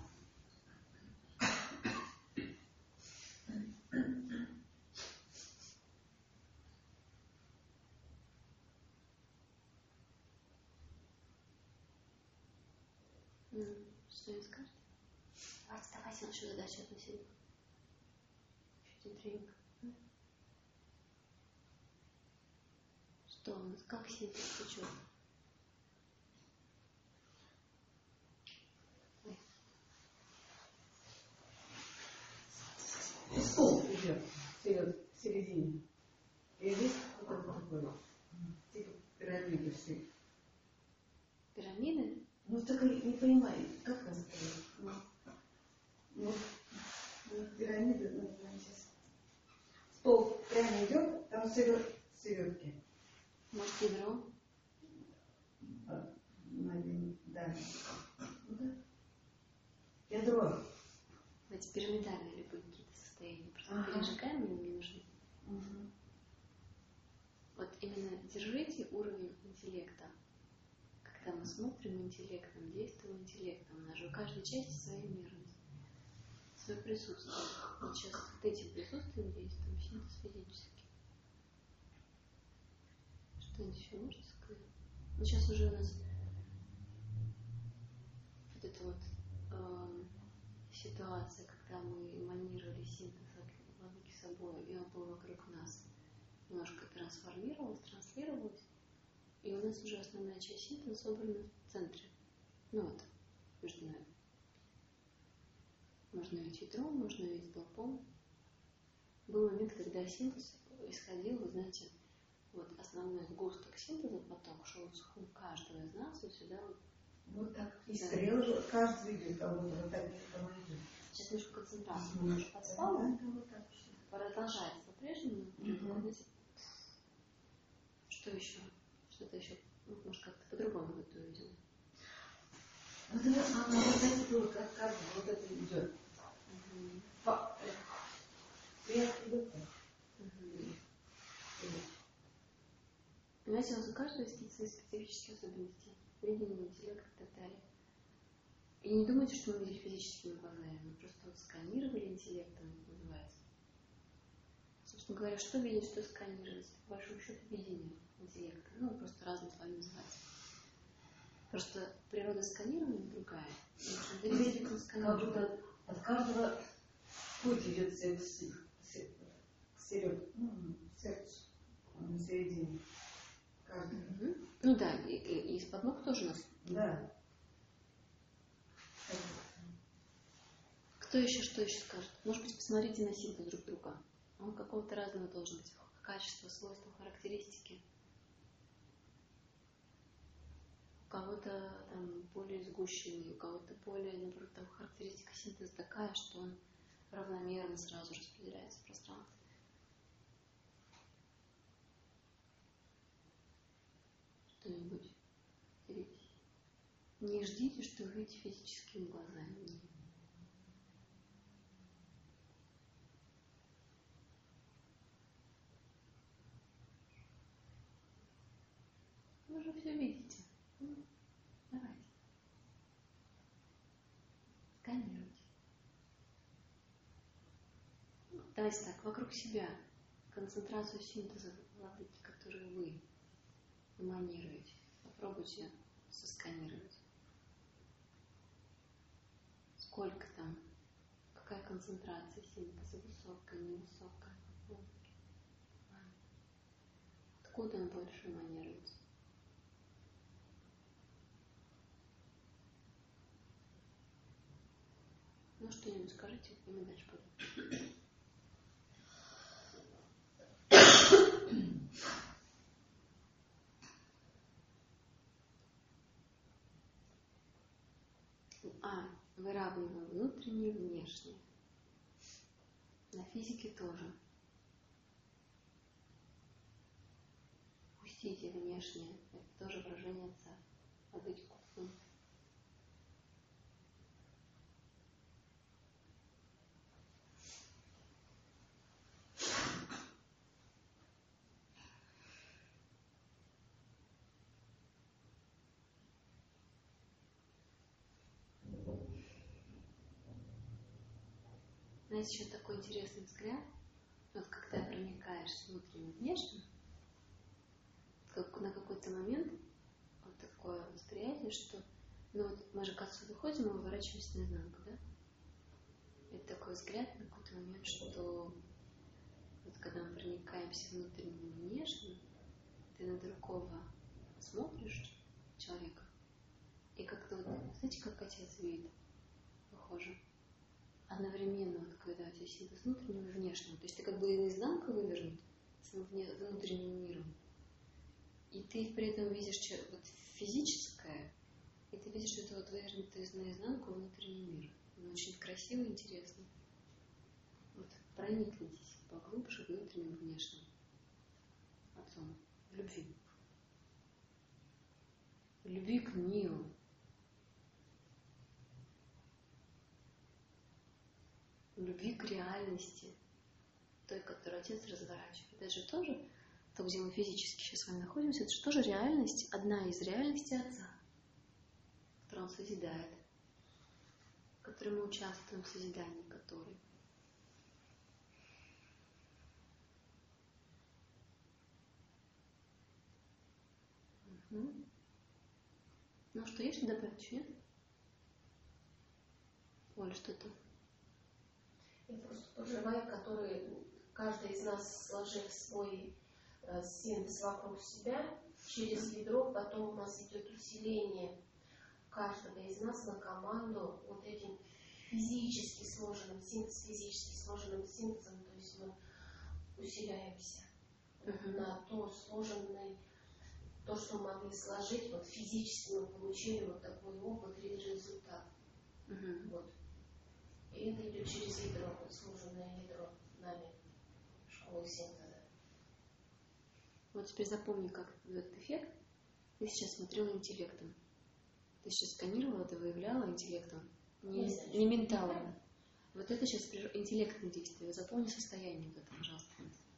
Speaker 1: Что-нибудь скажете? Давайте нашу задачу относительно. Еще один тренинг. Что у нас? Как синтез течет?
Speaker 2: Стол идет в середине. И здесь какой-то такой, типа пирамиды все.
Speaker 1: Пирамиды?
Speaker 2: Ну, так и не понимаю, как она строит. Ну, пирамиды, ну, сейчас. Стол прямо идет, там середки.
Speaker 1: Может, ядро?
Speaker 2: Да. Ядро.
Speaker 1: Эти пирамидальные любые какие-то состояния. Просто пережигаем, им не нужны. Вот именно держите уровень интеллекта. Когда мы смотрим интеллектом, действуем интеллектом, у нас же у каждой части своя мерность, свое присутствие. Вот сейчас вот этим присутствием действуем, синтез физически. Что-нибудь еще можете сказать? Ну, сейчас уже у нас вот эта вот ситуация, когда мы эманировали синтез владыки собой, и он был вокруг нас, немножко трансформировалось, транслировалось, и у нас уже основная часть синтеза собрана в центре. Ну вот, между нами. Можно видеть ядром, можно видеть столпом. Был момент, когда синтез исходил, вы знаете, вот основной сгусток синтеза, поток шел у каждого из нас вот сюда вот.
Speaker 2: Вот так. И стрелы каждый видит, как будто вот так идет.
Speaker 1: Сейчас немножко концентрация немножко подспала.
Speaker 2: Вот так.
Speaker 1: Продолжается по-прежнему. Что еще? Что-то еще, ну, может, как-то по-другому вы это увидели.
Speaker 2: Вот это было, как вот это идет.
Speaker 1: Понимаете, у нас у каждого есть какие-то свои специфические особенности, видение, интеллект и так далее. И не думайте, что мы видели физическими глазами, мы просто вот сканировали интеллектом, это называется. Собственно говоря, что видеть, что сканировать, по большому счету видение интеллекта. Ну, просто разные слова называются. Просто природа сканирования другая.
Speaker 2: Как будто от каждого путь идет к середке, сердцу, на середине. Каждый.
Speaker 1: Ну да, и из-под ног тоже нас.
Speaker 2: Да.
Speaker 1: Кто еще что еще скажет? Может быть, посмотрите на синтез друг друга. Он какого-то разного должен быть. Качество, свойства, характеристики. У кого-то там более сгущенный, у кого-то более, наоборот, там характеристика синтеза такая, что он равномерно сразу распределяется в пространстве. Что-нибудь делитесь. Не ждите, что вы видите физическими глазами. Нет. Вы же все видите. Давайте. Сканируйте. Давайте так, вокруг себя концентрацию синтеза владыки, которую вы эманируете. Попробуйте сосканировать. Сколько там, какая концентрация синтеза, высокая, невысокая. Откуда он больше эманируется? Ну, что-нибудь скажите, и мы дальше пойдем. Выравниваем внутреннее и внешнее. На физике тоже. Пустите внешнее. Это тоже выражение отца. Владычку. Знаете, еще такой интересный взгляд. Вот когда проникаешь с внутренним и внешним, на какой-то момент вот такое восприятие, что Ну вот мы же к отцу выходим и выворачиваемся наизнанку, да? Это такой взгляд на какой-то момент, что вот когда мы проникаемся внутренним и внешним, ты на другого смотришь человека, и как-то вот, знаете, как отец видит, похоже. Одновременно, вот, когда у тебя синтез внутреннего и внешнего, то есть ты как бы наизнанку вывернут с внутренним миром, и ты при этом видишь вот физическое, и ты видишь, что это вот вывернуто наизнанку внутренний мир. Он очень красиво и интересно. Вот проникнитесь поглубже внутренним и внешним отцом в любви. В любви к миру. В любви к реальности, той, которую Отец разворачивает. Это же тоже, то, где мы физически сейчас с вами находимся, это же тоже реальность, одна из реальностей Отца, которую Он созидает, в которой мы участвуем в созидании которой. Угу. Ну что, есть что добавить еще? Оль, что-то?
Speaker 3: Я просто проживаю, который каждый из нас, сложив свой синтез вокруг себя, через ядро потом у нас идет усиление каждого из нас на команду вот этим физически сложенным синтезом, то есть мы усиляемся на то сложенное, то, что мы могли сложить, вот физически мы получили вот такой опыт или результат. Вот. И это идет через ядро, вот сложенное ядро нами, школы синтеза.
Speaker 1: Вот теперь запомни, как этот эффект. Ты сейчас смотрела интеллектом. Ты сейчас сканировала, это выявляла интеллектом, не менталом. Вот это сейчас интеллектное действие. Запомни состояние вот это, пожалуйста.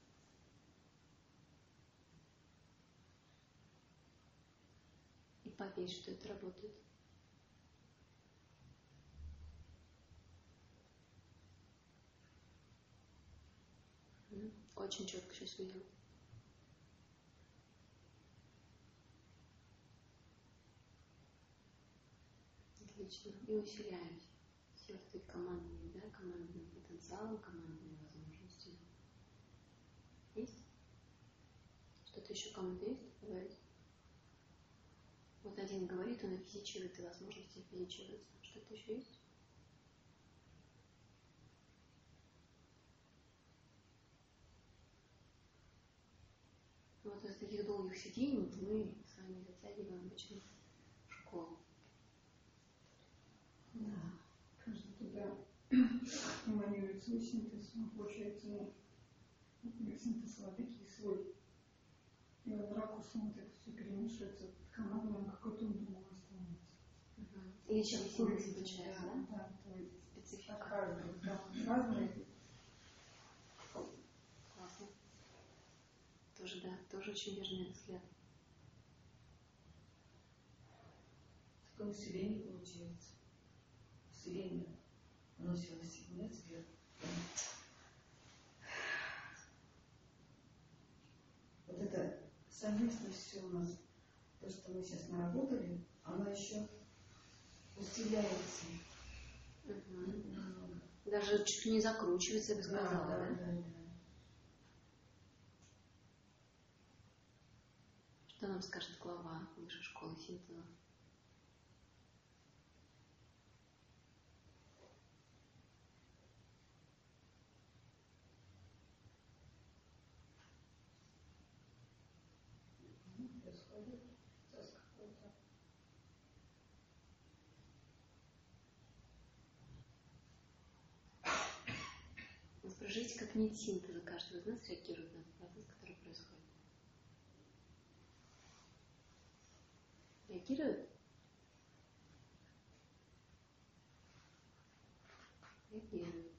Speaker 1: И поверь, что это работает. Очень четко сейчас видел. Отлично. И усиляемся. Все вот эти командные, да, командным потенциалом, командными возможностями. Есть? Что-то еще кому-то есть говорить? Вот один говорит, он физичивает, и возможности физичиваются. Что-то еще есть? Вот из таких долгих сидений мы с вами затягиваем обычно школу.
Speaker 2: Да. Каждый туда эманирует свой синтез, он получается, синтез владыки свой. И он ракурсом вот это все перемешивается, командным какой-то он думал становится.
Speaker 1: Или чем синтез получается, да?
Speaker 2: Да, то есть
Speaker 1: Специфика.
Speaker 2: так разные.
Speaker 1: Классно. Тоже, да, тоже очень верный взгляд.
Speaker 2: Такое усиление получается. Усиление. Оно все насильно цвет. Вот это совместность все у нас, то, что мы сейчас наработали, оно еще усиляется.
Speaker 1: Даже чуть ли не закручивается, я бы сказала.
Speaker 2: Да.
Speaker 1: Что нам скажет глава высшей школы синтеза?
Speaker 2: Происходит процесс какой-то.
Speaker 1: Воображите, как нить синтеза каждого из нас реагирует на этот процесс, который происходит. Реагирует? Реагирует.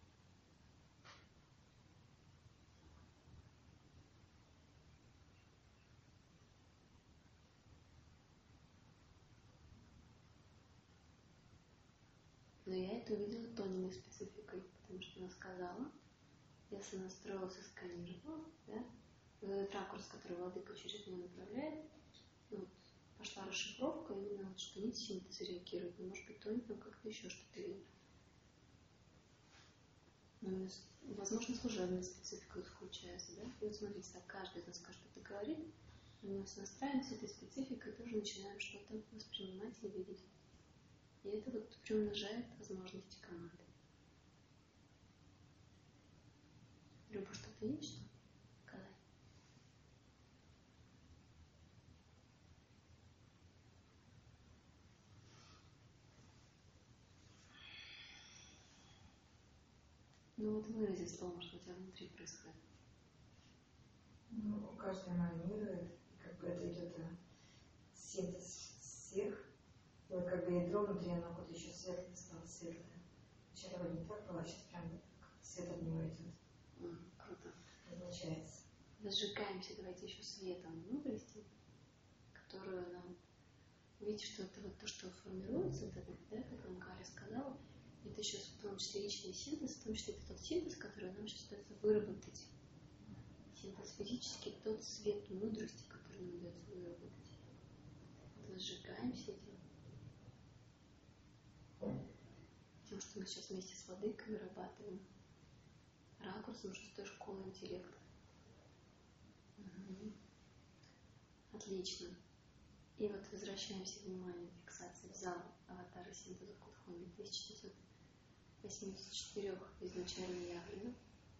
Speaker 1: Но я это увидела тоненной спецификой, потому что она сказала, я сонастроилась и сканировала, да, этот ракурс, который владыка через нее направляет, ну, вот, пошла расшифровка именно, вот, что нить синтеза реагирует, но может быть тонет там как-то еще что-то видно. Возможно, служебная специфика включается, да? И вот смотрите, так каждый из нас что-то говорит, мы нас настраиваем с этой спецификой, тоже начинаем что-то воспринимать и видеть. И это вот приумножает возможности команды. Люба, что-то есть, что сказать? Ну вот вырази словом, что у тебя внутри происходит.
Speaker 4: Ну, каждый эманирует, как бы это идет синтез всех. И вот как бы ядро внутри, оно вот еще светлое стало светлое. Вначале вроде не так было, а сейчас прям вот свет от него идет.
Speaker 1: Круто.
Speaker 4: Назначается.
Speaker 1: Зажигаемся, давайте еще светом мудрости, которую нам... Видите, что это вот то, что формируется, да, как нам Галя сказала, это еще в том числе личный синтез, в том числе это тот синтез, который нам сейчас удается выработать. Синтез физический, тот свет мудрости, который нам удается выработать. Вот зажигаемся этим. Тем, что мы сейчас вместе с владыкой вырабатываем ракурсом 6-й школы интеллекта. Угу. Отлично. И вот возвращаемся внимание фиксации в зал аватара синтеза Кудхуми 1984 изначально явлено.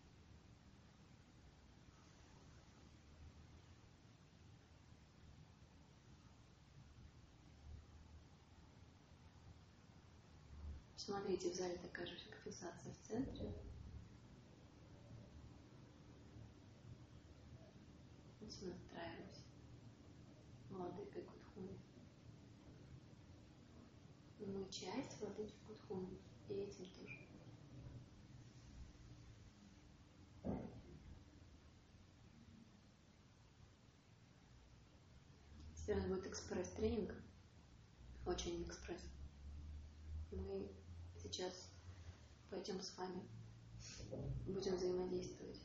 Speaker 1: Смотрите, в зале такая же фиксация в центре. Вот настраиваемся. Владыкой Кудхуми. Мы часть владыки Кудхуми. И этим тоже. Теперь у нас будет экспресс-тренинг. Очень экспресс. Мы сейчас пойдем с вами. Будем взаимодействовать.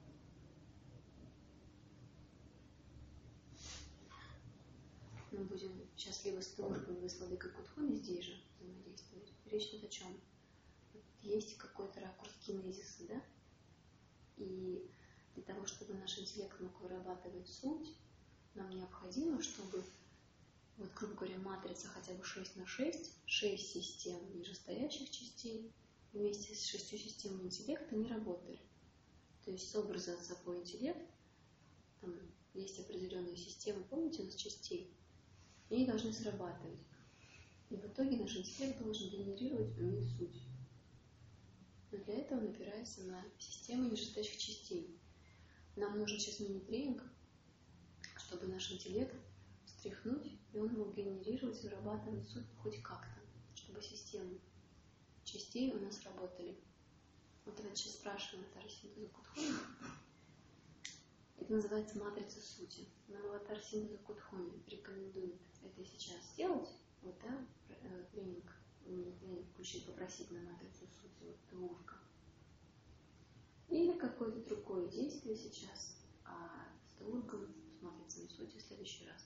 Speaker 1: Мы будем сейчас либо с Турком, либо с владыкой Кудхуми здесь же взаимодействовать. Речь идет о чем? Вот есть какой-то ракурс кинезиса, да? И для того, чтобы наш интеллект мог вырабатывать суть, нам необходимо, чтобы, вот, грубо говоря, матрица хотя бы 6×6, 6 систем нижестоящих частей вместе с 6 системами интеллекта не работали. То есть сообразован собой интеллект, там есть определенные системы, помните, у нас частей, и они должны срабатывать. И в итоге наш интеллект должен генерировать у них суть. Но для этого он опирается на системы нижестоящих частей. Нам нужен сейчас мини-тренинг, чтобы наш интеллект встряхнуть, и он мог генерировать, вырабатывать суть хоть как-то, чтобы системы частей у нас работали. Вот я сейчас спрашиваю аватар синтеза Кудхуми. Это называется матрица сути. Нам аватар синтеза Кудхуми рекомендует это сейчас сделать, вот, да, тренинг включить, попросить на матрицу сути, вот теурка. Или какое-то другое действие сейчас, а с теургом с матрицей сути в следующий раз.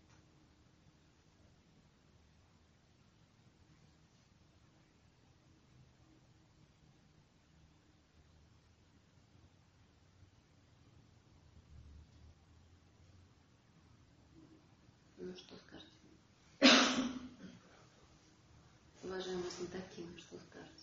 Speaker 1: Ну, что скажете? Уважаемый Слотакин, что скажете?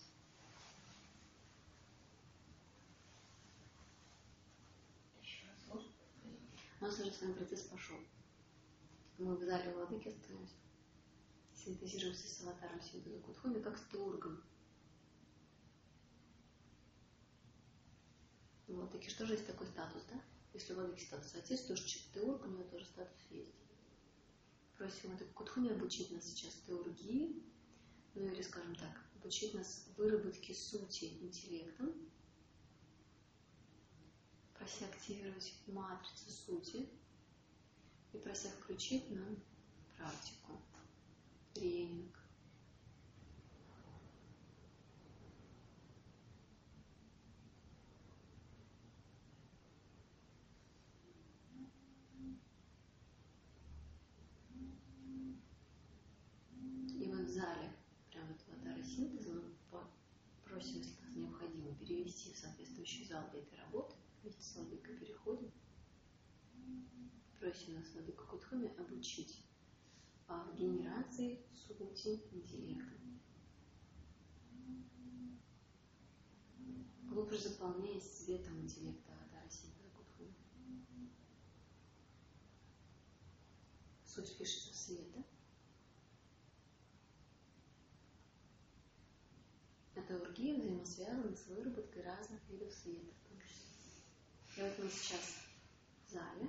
Speaker 1: У нас уже с вами процесс пошел. Мы в зале владыки остаемся. Синтезируемся с аватаром синтеза Кудхуми, как с теургом. Владыки, что же есть такой статус, да? Если у владыки статус отец, то теург, у него тоже статус есть. Просим владыку Кудхуми обучить нас сейчас теургии, ну или, скажем так, обучить нас выработке сути интеллектом, прося активировать матрицу сути и прося включить нам практику, тренинг. идти в соответствующий зал для этой работы. Вместе с владыкой переходим. Просим нас владыку Кудхуми обучить в генерации сути интеллекта. Глубже заполняясь светом интеллекта аватара Симпаза Кудхуми. Суть пишется в света. Металлургия взаимосвязана с выработкой разных видов света. И вот мы сейчас в зале.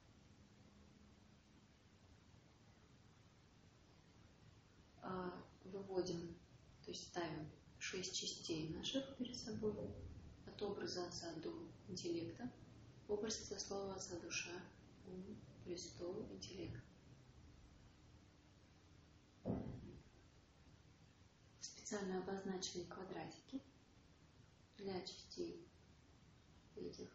Speaker 1: Выводим, то есть ставим 6 частей наших перед собой. От образа отца до интеллекта. Образ это слово отца душа, ум, престол, интеллект. Специально обозначенные квадратики для частей этих.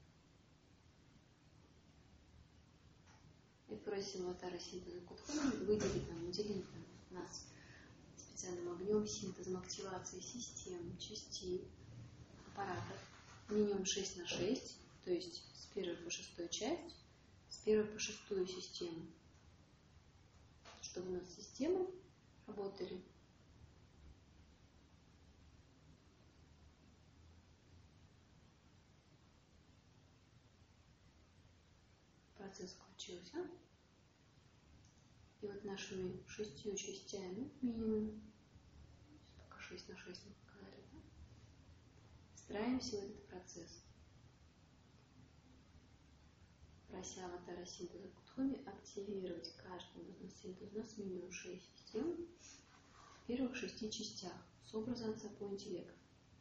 Speaker 1: И просим аватара Симпаза Кудхуми выделить нам, уделить нас специальным огнем, синтезом, активацией систем, частей, аппаратов. Минимум 6 на 6, то есть с 1 по 6 часть, с 1 по 6 систему. Чтобы у нас системы работали. Процесс включился. И вот нашими 6 частями минимум, пока 6 на 6 мы показали, да? Встраиваемся в этот процесс. Прося аватара Симпаза Кудхуми активировать каждый синтез. У нас минимум 6 систем в первых 6 частях с образа отца по интеллекту.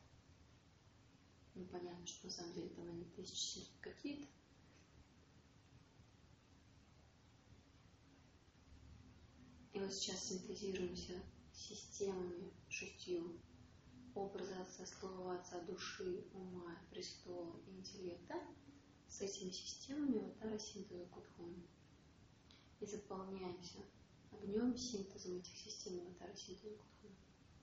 Speaker 1: Ну, понятно, что на самом деле там они 1700 какие-то. И вот сейчас синтезируемся системами 6 образа отца, слова отца, души, ума, престола и интеллекта с этими системами аватара Симпаза Кудхуми. И заполняемся огнем, синтезом этих систем аватара Симпаза Кудхуми.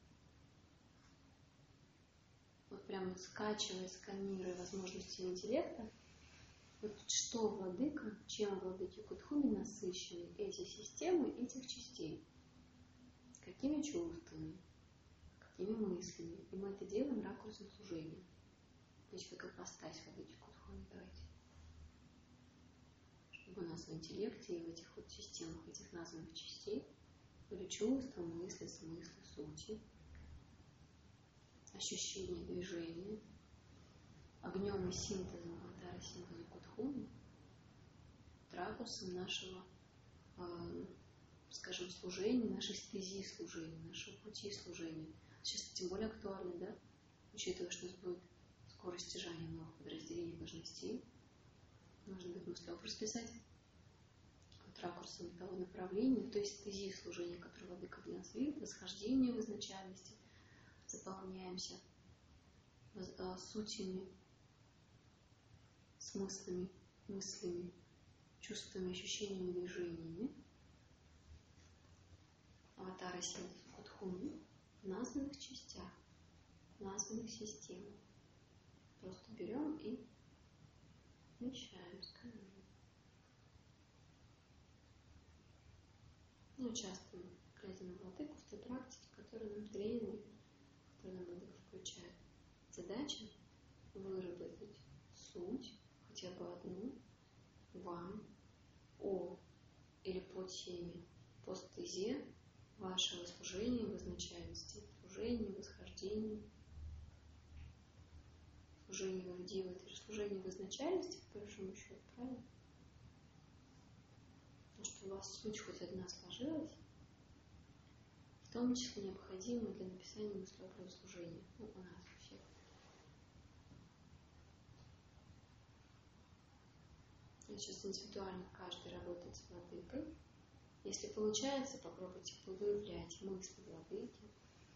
Speaker 1: Вот прямо скачивая, сканируя возможности интеллекта, вот что владыка, чем владыки Кудхуми насыщены эти системы этих частей, какими чувствами, какими мыслями. И мы это делаем ракурсом служения. То есть как ипостась владыки Кудхуми. Давайте. Чтобы у нас в интеллекте и в этих вот системах, этих названных частей были чувства, мысли, смыслы, сути, ощущения, движения, огнем и синтезом аватара Симпаза Кудхуми, ракурсом нашего, скажем, служения, нашей стези служения, нашего пути служения. Сейчас тем более актуально, да? Учитывая, что у нас будет скоро стяжание новых подразделений должностей. Можно будет мыслеобраз писать вот ракурсом того направления, то есть стези служения, которое владыка для нас видит, восхождение в изначальности. Заполняемся сутями, смыслами, мыслями, чувствами, ощущениями, движениями аватара Симпаза Кудхуми в названных частях, названных системах. Просто берем и вмещаем, сканируем. И участвуем, глядя на владыку в той практике, которую нам тренинги, которую нам владыка включает. Задача выработать суть, хотя бы одну, вам, или по теме, по стезе вашего служения в изначальности, служения, восхождения, служения в Дива, это же служение в изначальности, по большому счету, правильно? Потому что у вас суть хоть одна сложилась, в том числе необходимая для написания мыслеобраза служения. Ну, у нас у всех. Сейчас индивидуально каждый работает с владыкой. Если получается, попробуйте выявлять мысли владыки.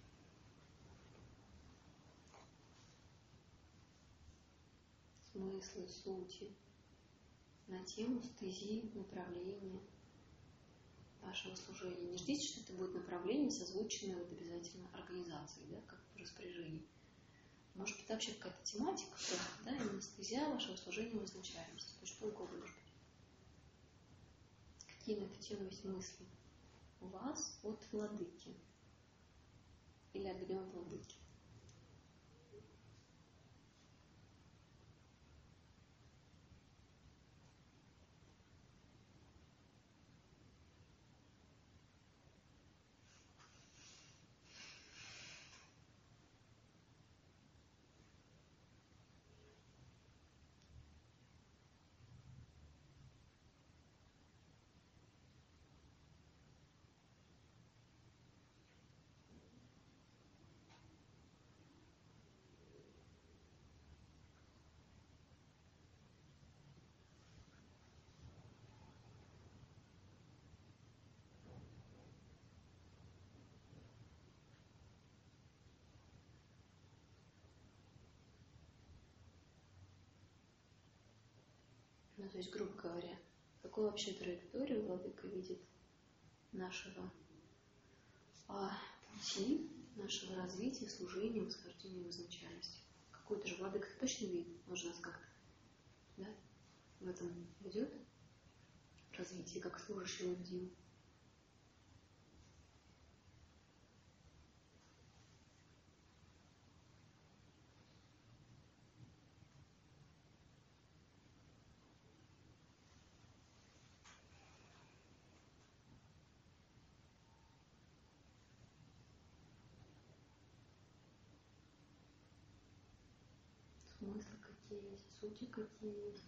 Speaker 1: Смыслы, сути на тему стези, направления вашего служения. Не ждите, что это будет направление, созвучное вот обязательно организации, да, как в распоряжении. Может быть, вообще какая-то тематика просто, да, и анестезия вашего служения в изначальности. То есть что угодно может быть. Какие на эту тему есть мысли у вас от владыки? Или огнем владыки? Ну, то есть, грубо говоря, какую вообще траекторию владыка видит нашего пути, нашего развития, служения, восхождения в изначальность? Какую-то же владыка точно видит, может нас как-то, да, в этом ведет развитие, как служащего в Дим. Смыслы какие есть, сути какие есть.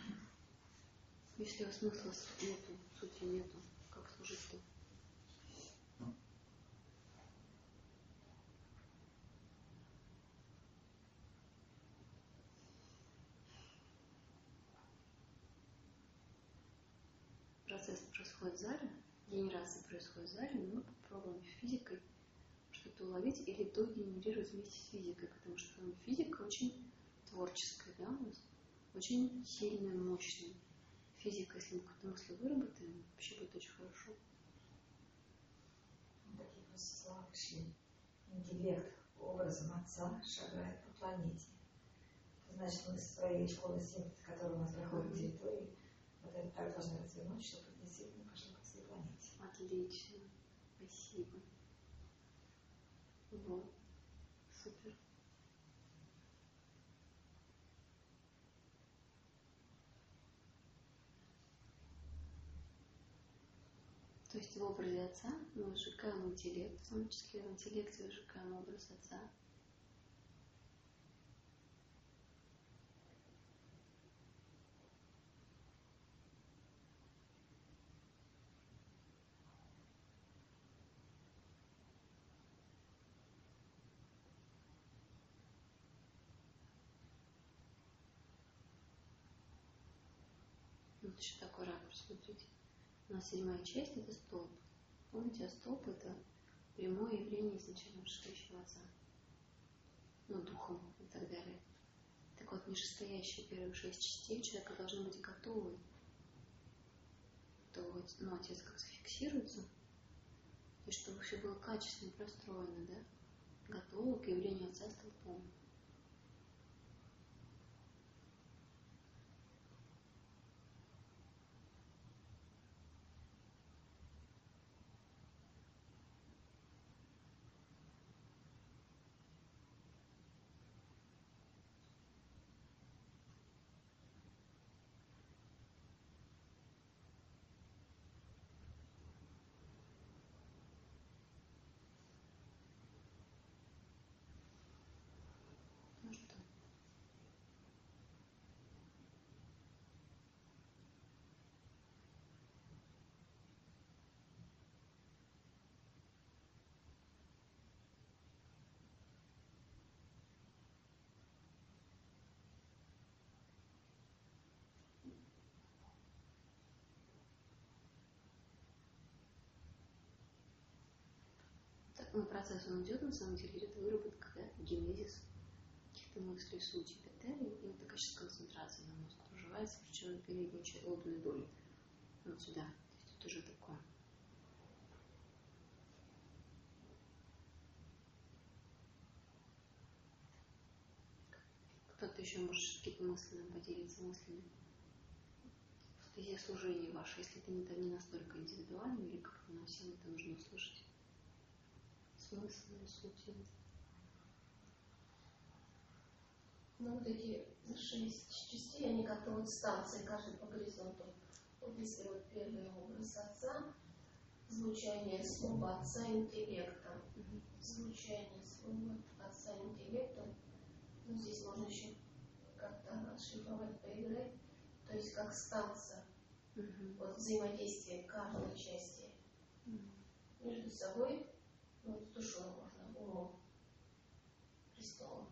Speaker 1: Если смысла нету, сути нету, как служить-то? Процесс происходит в зале, генерация происходит в зале, но мы попробуем физикой что-то уловить или догенерировать вместе с физикой, потому что физика очень творческая, да, у нас очень сильная, мощная. Физика, если мы какую-то мысль выработаем, вообще будет очень хорошо.
Speaker 4: Такие просто слова пришли. Интеллект образом Отца шагает по планете. Это значит, мы с своей школы синтеза, которая у нас проходит на территории, вот это так должны развернуть, чтобы действительно пошло по всей планете.
Speaker 1: Отлично. Спасибо. Вот. Супер. То есть в образе Отца мы сжигаем интеллект, в том числе в интеллекте сжигаем образ Отца. Вот еще такой ракурс, смотрите. У нас 7-я часть – это столб. Помните, столб – это прямое явление изначально шагающего Отца. Ну, духом и так далее. Так вот, нижестоящие первые 6 частей у человека должны быть готовы. То вот, ну, Отец как зафиксируется, и чтобы все было качественно простроено, да? Готово к явлению Отца столпом. Ну что? Так, ну, процесс он идет, на самом деле, это выработка, да? Генезис каких-то мыслей, сути и так далее. И вот такая сейчас концентрация на мозг проживается, причем переднюю часть лобной доли. Вот сюда. То есть это уже такое. Кто еще может какие-то мысли нам поделиться мыслями? В стезе служения ваше, если это не настолько индивидуально, или как-то нам всем это нужно услышать? Смысл, суть.
Speaker 3: Ну, вот эти 6 частей, они как-то вот станции, каждый по горизонту. Вот если вот первый образ отца, звучание слова отца интеллектом, звучание слова отца интеллектом, ну, здесь можно еще как-то отшлифовать, поиграть, то есть как станция, вот взаимодействие каждой части между собой, ну, с душой можно, умом, престолом.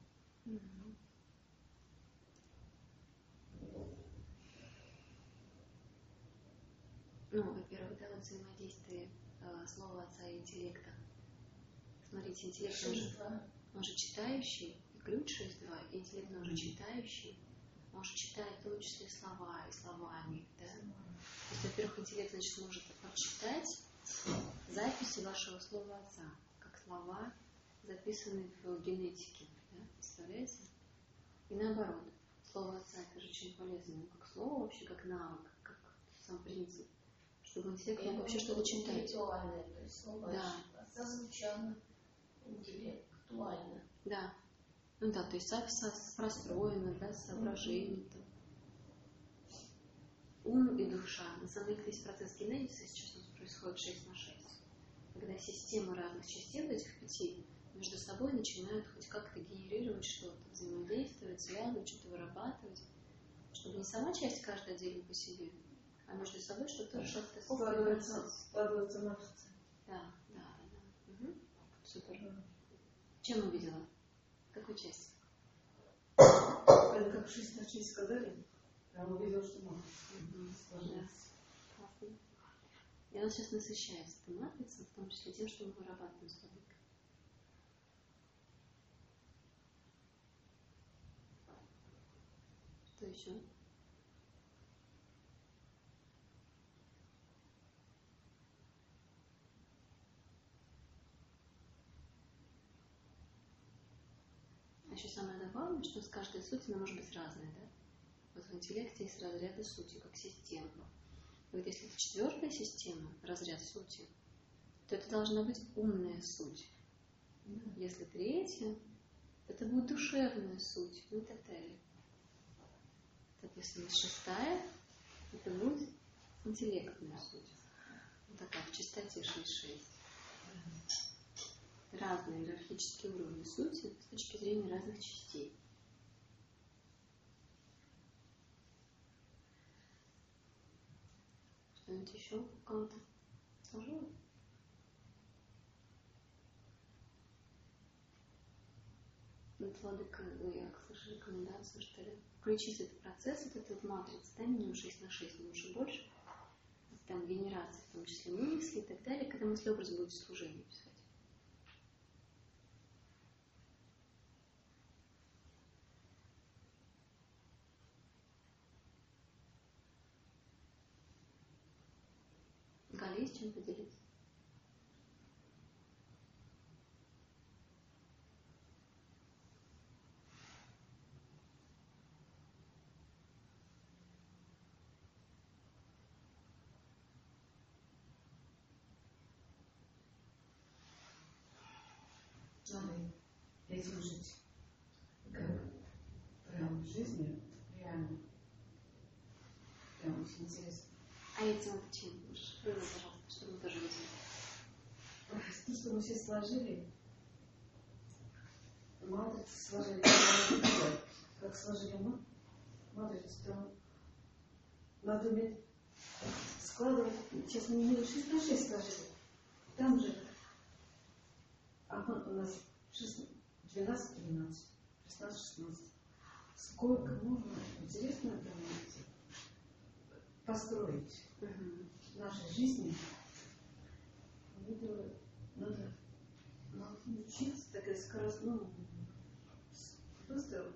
Speaker 1: Ну, во-первых, да, вот взаимодействие слова отца и интеллекта. Смотрите, интеллект, он же читающий, и ключ 6-2, интеллект, он же читающий, он же читает в том числе слова и словами, да? То есть, во-первых, интеллект, значит, может прочитать записи вашего слова отца, как слова, записанные в генетике, да? Представляете? И наоборот, слово отца, это же очень полезно, ну, как слово вообще, как навык, как сам принцип. Чтобы интеллект мог вообще что-то читать.
Speaker 3: Интеллектуальное, то есть слово отца звучало интеллектуально.
Speaker 1: Да. Ну да, то есть простроено, да, соображение. Ум и душа. На самом деле, весь процесс генезиса сейчас у нас происходит 6/6. Когда системы разных частей, вот этих 5, между собой начинают хоть как-то генерировать что-то, взаимодействовать, связывать, что-то вырабатывать, чтобы не сама часть каждая отдельно по себе, а между собой что-то
Speaker 4: складывается матрица.
Speaker 1: Да. Угу. Супер. Чем увидела? Какую часть?
Speaker 4: Это как 6/6 сказали, я увидела, что матрица сложилась.
Speaker 1: Классно. И она сейчас насыщается, эта матрица, в том числе тем, что мы вырабатываем с тобой. Что еще? Еще самое забавное, что с каждой сути она может быть разная, да? Вот в интеллекте есть разряды сути, как система. И вот если это 4-я система, разряд сути, то это должна быть умная суть. Если 3-я, это будет душевная суть, ну и так далее. Соответственно, 6-я, это будет интеллектная суть. Вот такая в чистоте 6/6. Разные иерархические уровни сути с точки зрения разных частей. Что-нибудь еще у кого-то сложилось? Владыка, я слышу рекомендацию, что ли, включить этот процесс, вот матрицу, да, минимум 6/6, лучше больше, там генерация, в том числе мысли и так далее, когда мыслеобраз будет в служении писать. Галя, есть чем поделиться?
Speaker 4: Надо и служить как прям в жизни, реально. Прям очень интересно.
Speaker 1: А этим это чем? Раскрой, пожалуйста, чтобы мы тоже видели.
Speaker 4: То, что мы все сложили, матрицу сложили, как сложили мы матрицу, там надо уметь складывать. Сейчас мы не 6/6 сложили. Там же у нас 12/13, 16/16. Сколько можно интересно это построить в нашей жизни. Надо научиться такая скоростному просто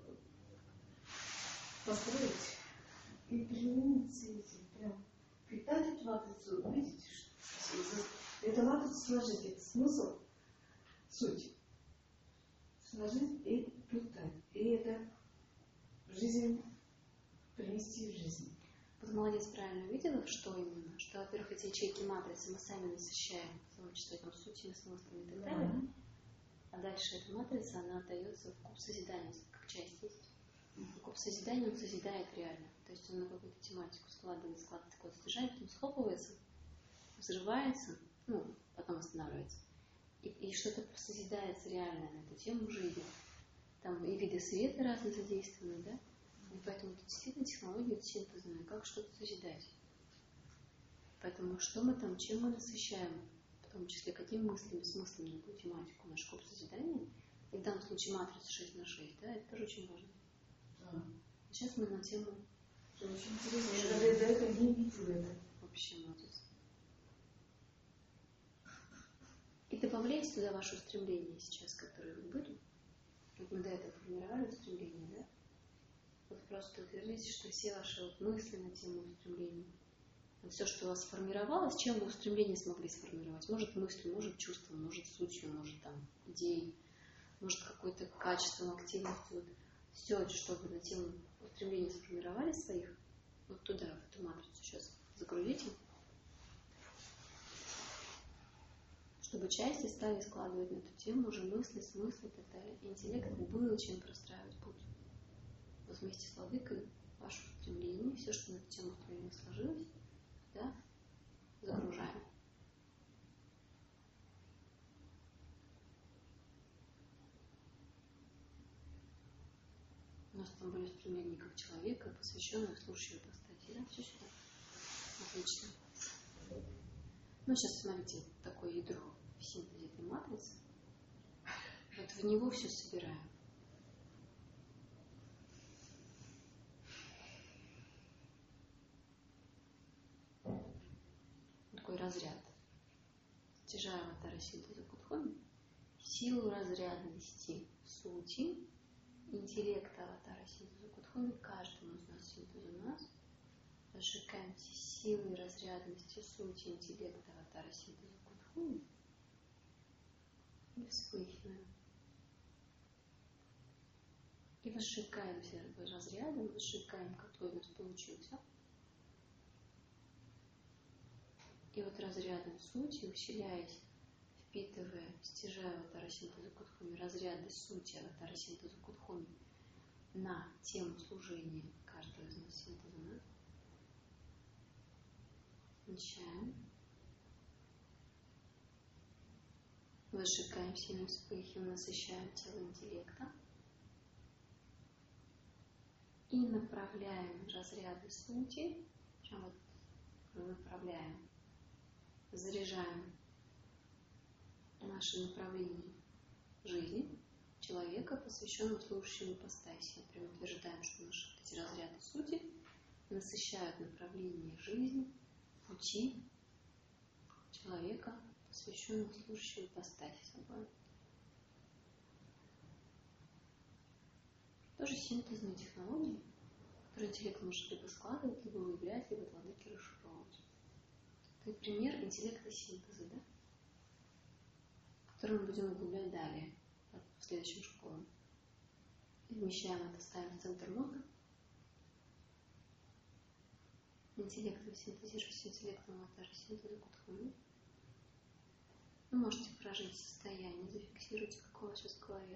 Speaker 4: построить и применить эти, прям питать эту матрицу, видите, что эту матрицу сложить, это смысл, суть. Сложить и питать. И это
Speaker 2: жизнь принести в жизнь.
Speaker 1: Вот молодец, правильно увидела, что именно? Что, во-первых, эти ячейки матрицы мы сами насыщаем, в том числе там, сутью, смыслами и так далее. А дальше эта матрица, она отдается в куб созидания, как часть есть. Куб созидания, он созидает реально. То есть он на какую-то тематику складывает какое-то содержание, потом схлопывается, взрывается, потом останавливается. И что-то созидается реально на эту тему жизни. Там и виды света разные задействованы, да? И поэтому это действительно технология синтезная, как что-то созидать. Поэтому что мы там, чем мы насыщаем, в том числе какими мыслями, смыслами на какую тематику, наш куб созидания, и в данном случае матрица 6×6, да, это тоже очень важно.
Speaker 2: Да.
Speaker 1: Сейчас мы на тему...
Speaker 2: Это очень интересно. Я даже до этого не видела это.
Speaker 1: Вообще молодец. И добавляйте туда ваши устремления сейчас, которые вы были. Вот мы до этого формировали устремления, да? Вот просто утвердите, что все ваши мысли на тему устремлений, все, что у вас сформировалось, чем вы устремления смогли сформировать. Может мыслью, может чувством, может сутью, может там идеей, может какой-то качеством, активностью. Вот все, что вы на тему устремлений сформировали своих, вот туда, в эту матрицу сейчас загрузите, чтобы части стали складывать на эту тему уже мысли, смыслы и так далее. И интеллект было чем простраивать путь. Вот вместе с владыкой ваше устремление, все, что на эту тему устремления сложилось, да, загружаем. У нас там были устремления как человека, посвященные служащему ипостаси, да, все сюда. Отлично. Ну, сейчас смотрите, такое ядро в синтезе этой матрицы. Вот в него все собираем. Такой разряд. Стяжая аватара синтеза Кудхоми, силу разрядности сути, интеллекта аватара синтеза Кудхоми, каждому из нас синтезу нас, зажигаемся силой разрядности сути, интеллекта аватара синтеза Кудхоми и вспыхиваем. И возжигаемся разрядом, возжигаем, какой у нас получился. И вот разрядом сути, усиляясь, впитывая, стяжая аватара синтеза Кудхоми, разряды сути аватара синтеза Кудхоми на тему служения каждого из нас синтеза нас, вмещаем, возжигаем сильным вспыхиваем, насыщаем тело интеллекта и направляем разряды сути, прям вот направляем, заряжаем наше направление жизни человека, посвященного служащему ипостаси. Прям утверждаем, что наши эти разряды сути насыщают направление жизни, пути человека, посвященного служащему ипостаси собой. Тоже синтезные технологии, которые интеллект может либо складывать, либо выявлять, либо владыки расшифровывать. Это пример интеллекта синтеза, да? Который мы будем углублять далее, в следующем школе. И вмещаем это, ставим в центр мозга. Интеллект вы синтезируете с интеллектом аватара синтеза Кудхоми. Вы можете прожить состояние, зафиксируйте, какое у вас сейчас в голове.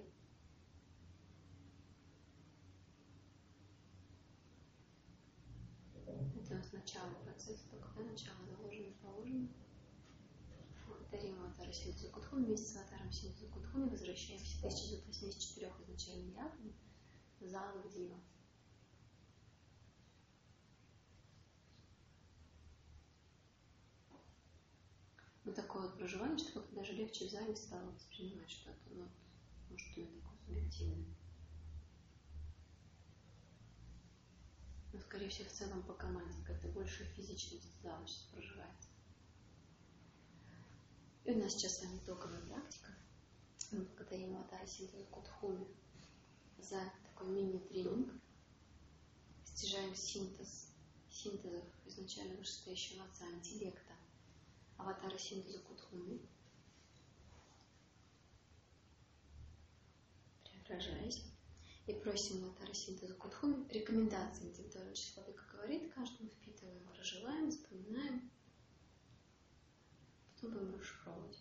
Speaker 1: Это у нас начало процесса, только да, начало заложено, положено. Благодарим аватара синтеза Кудхоми. Вместе с аватаром синтеза Кудхоми возвращаемся к 1984 изначальным ядам в зал Дива. Вот такое вот проживание, что как-то даже легче в зале стало воспринимать что-то. Ну, может, у меня такое субъективное. Но, скорее всего, в целом по команде какая-то большая физичность зала сейчас проживается. И у нас сейчас с вами итоговая практика. Мы благодарим аватара синтеза Кудхоми за такой мини-тренинг. Стяжаем синтезов изначально вышестоящего отца, интеллекта, аватара синтеза Кудхоми, преображаясь. И просим Аватара Синтеза Кудхуми рекомендации индивидуального числа. Владыка говорит, каждому впитываем, проживаем, вспоминаем. Потом будем расшифровывать.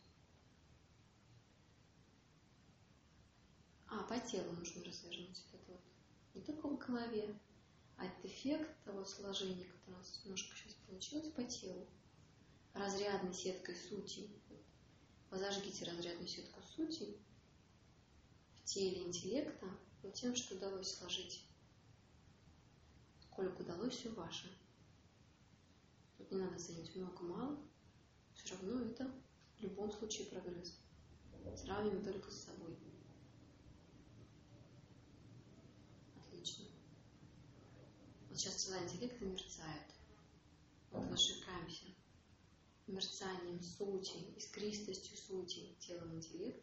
Speaker 1: По телу нужно развернуть это вот. Не только в голове, а этот эффект того сложения, которое у нас немножко сейчас получилось, по телу. Разрядной сеткой сути. Позажгите разрядную сетку сути в теле интеллекта, но тем, что удалось сложить. Сколько удалось, все ваше. Тут не надо ценить много-мало. Все равно это в любом случае прогресс. Сравниваем только с собой. Отлично. Вот сейчас тела интеллекта мерцают. Вот возжигаемся мерцанием сути, искристостью сути телом интеллекта.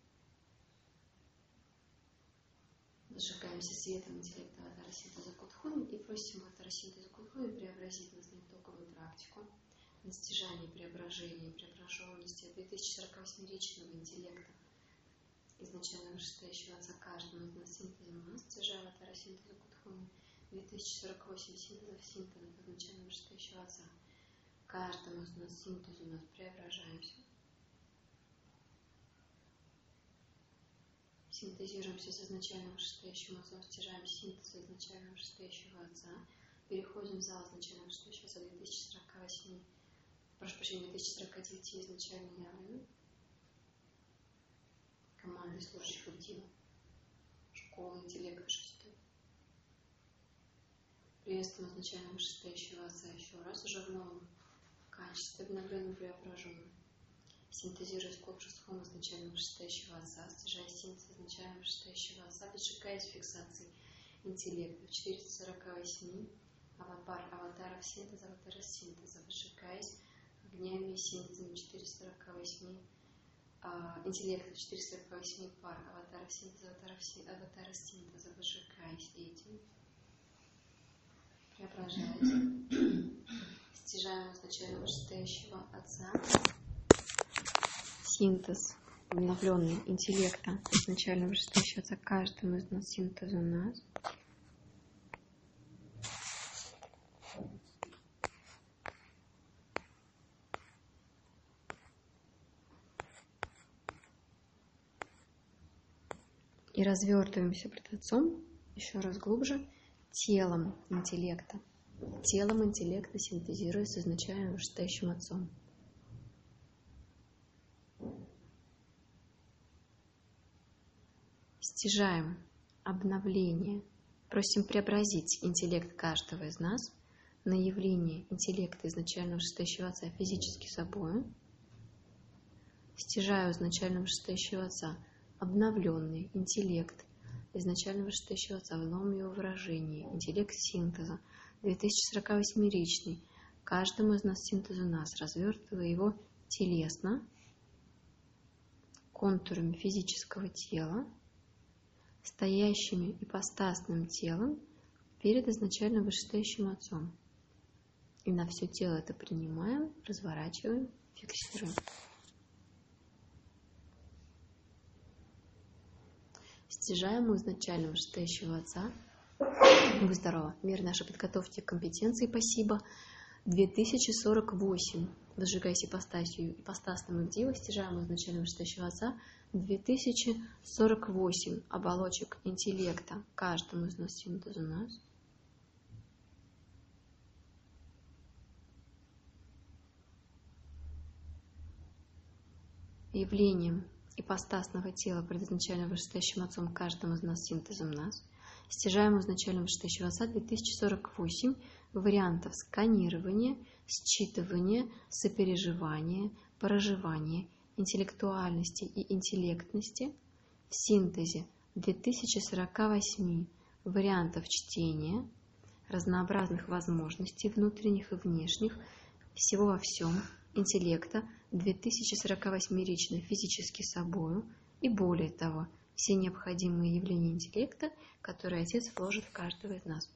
Speaker 1: Зажигаемся светом интеллекта Аватара Синтеза Кудхуми и просим Аватара Синтеза Кудхуми преобразить нас на итоговую практику, на стяжание преображения, преображенности 2048-ричного интеллекта, изначально вышестоящего отца каждому из нас синтезом нас, стяжая Аватара Синтеза Кудхуми 2048 синтезов синтеза, изначально вышестоящего отца. Каждому из нас синтезу нас преображаемся. Синтезируемся с изначальным вышестоящим отцом, стяжаем синтез изначального вышестоящего отца, переходим в зал изначального вышестоящего отца 2048, прошу прощения, 2049 изначально явленным, командой служащих Уддива, школы интеллекта 6. Приветствуем изначально вышестоящего отца еще раз, уже в новом качестве, обновленном, преображенном. Синтезируясь к обществу изначально вышестоящего отца, стяжая синтез изначально вышестоящего отца, дожигаясь фиксации интеллекта в 448 аватаров синтеза, выжигаясь огнями и синтезами 448 интеллекта, 448 пар аватаров синтеза, аватара синтеза, выжигаясь этим, преображаясь, стяжаем изначально вышестоящего отца, синтез обновленный интеллекта изначально вышестоящего отца каждому из нас, синтез у нас. И развертываемся пред отцом еще раз глубже телом интеллекта. Телом интеллекта синтезируясь с изначально вышестоящим отцом. Стяжаем обновление, просим преобразить интеллект каждого из нас на явление интеллекта изначально вышестоящего отца физически собой. Стяжаю изначально вышестоящего отца обновленный интеллект изначально вышестоящего отца в новом его выражении, интеллект синтеза, 2048-ричный, каждому из нас синтезу нас, развертывая его телесно, контурами физического тела, стоящими ипостасным телом перед изначально вышестоящим отцом. И на все тело это принимаем, разворачиваем, фиксируем. Стяжаем у изначально вышестоящего отца. Будь здорова. Мир нашей подготовки к компетенции спасибо. 2048. Возжигаясь ипостасным Уддива, стяжаем у изначально вышестоящего отца 2048 оболочек интеллекта каждому из нас синтезу нас. Явлением ипостасного тела, предизначально вышестоящим отцом каждому из нас синтезом нас. Стяжаем у изначально вышестоящего отца 2048 вариантов сканирования, считывания, сопереживания, проживания, интеллектуальности и интеллектности в синтезе 2048 вариантов чтения, разнообразных возможностей внутренних и внешних, всего во всем, интеллекта 2048-ричной физически собою и более того, все необходимые явления интеллекта, которые Отец вложит в каждого из нас.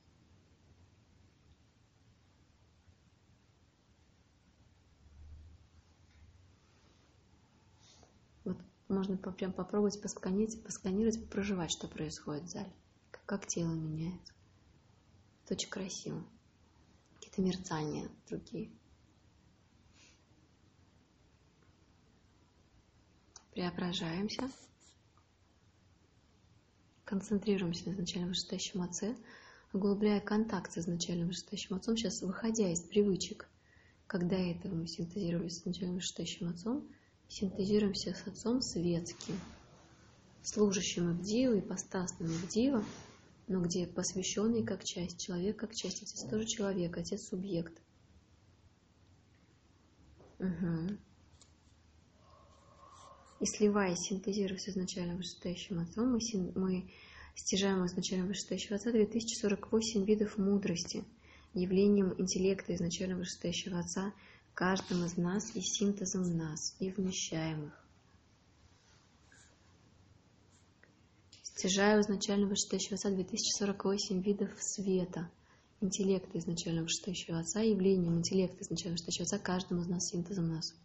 Speaker 1: Вот можно прям попробовать посканировать, проживать, что происходит в зале. как тело меняется. Это очень красиво. Какие-то мерцания другие. Преображаемся. Концентрируемся на изначально вышестоящем отце, углубляя контакт с изначально вышестоящим отцом, сейчас выходя из привычек. Когда этого мы синтезировали с изначально вышестоящим отцом, синтезируемся с отцом светским, служащим Ивдива, ипостасным Ивдива, но где посвященный как часть, человек как часть, отец тоже человек, отец субъект. И сливаясь, синтезируясь с изначально вышестоящим отцом, мы стяжаем изначально вышестоящего отца 2048 видов мудрости, явлением интеллекта изначально вышестоящего отца каждым из нас и синтезом нас, и вмещаем их. Стяжаю изначально вышестоящего отца 2048 видов света, интеллекта изначально вышестоящего отца, явлением интеллекта изначально вышестоящего отца каждым из нас, синтезом нас.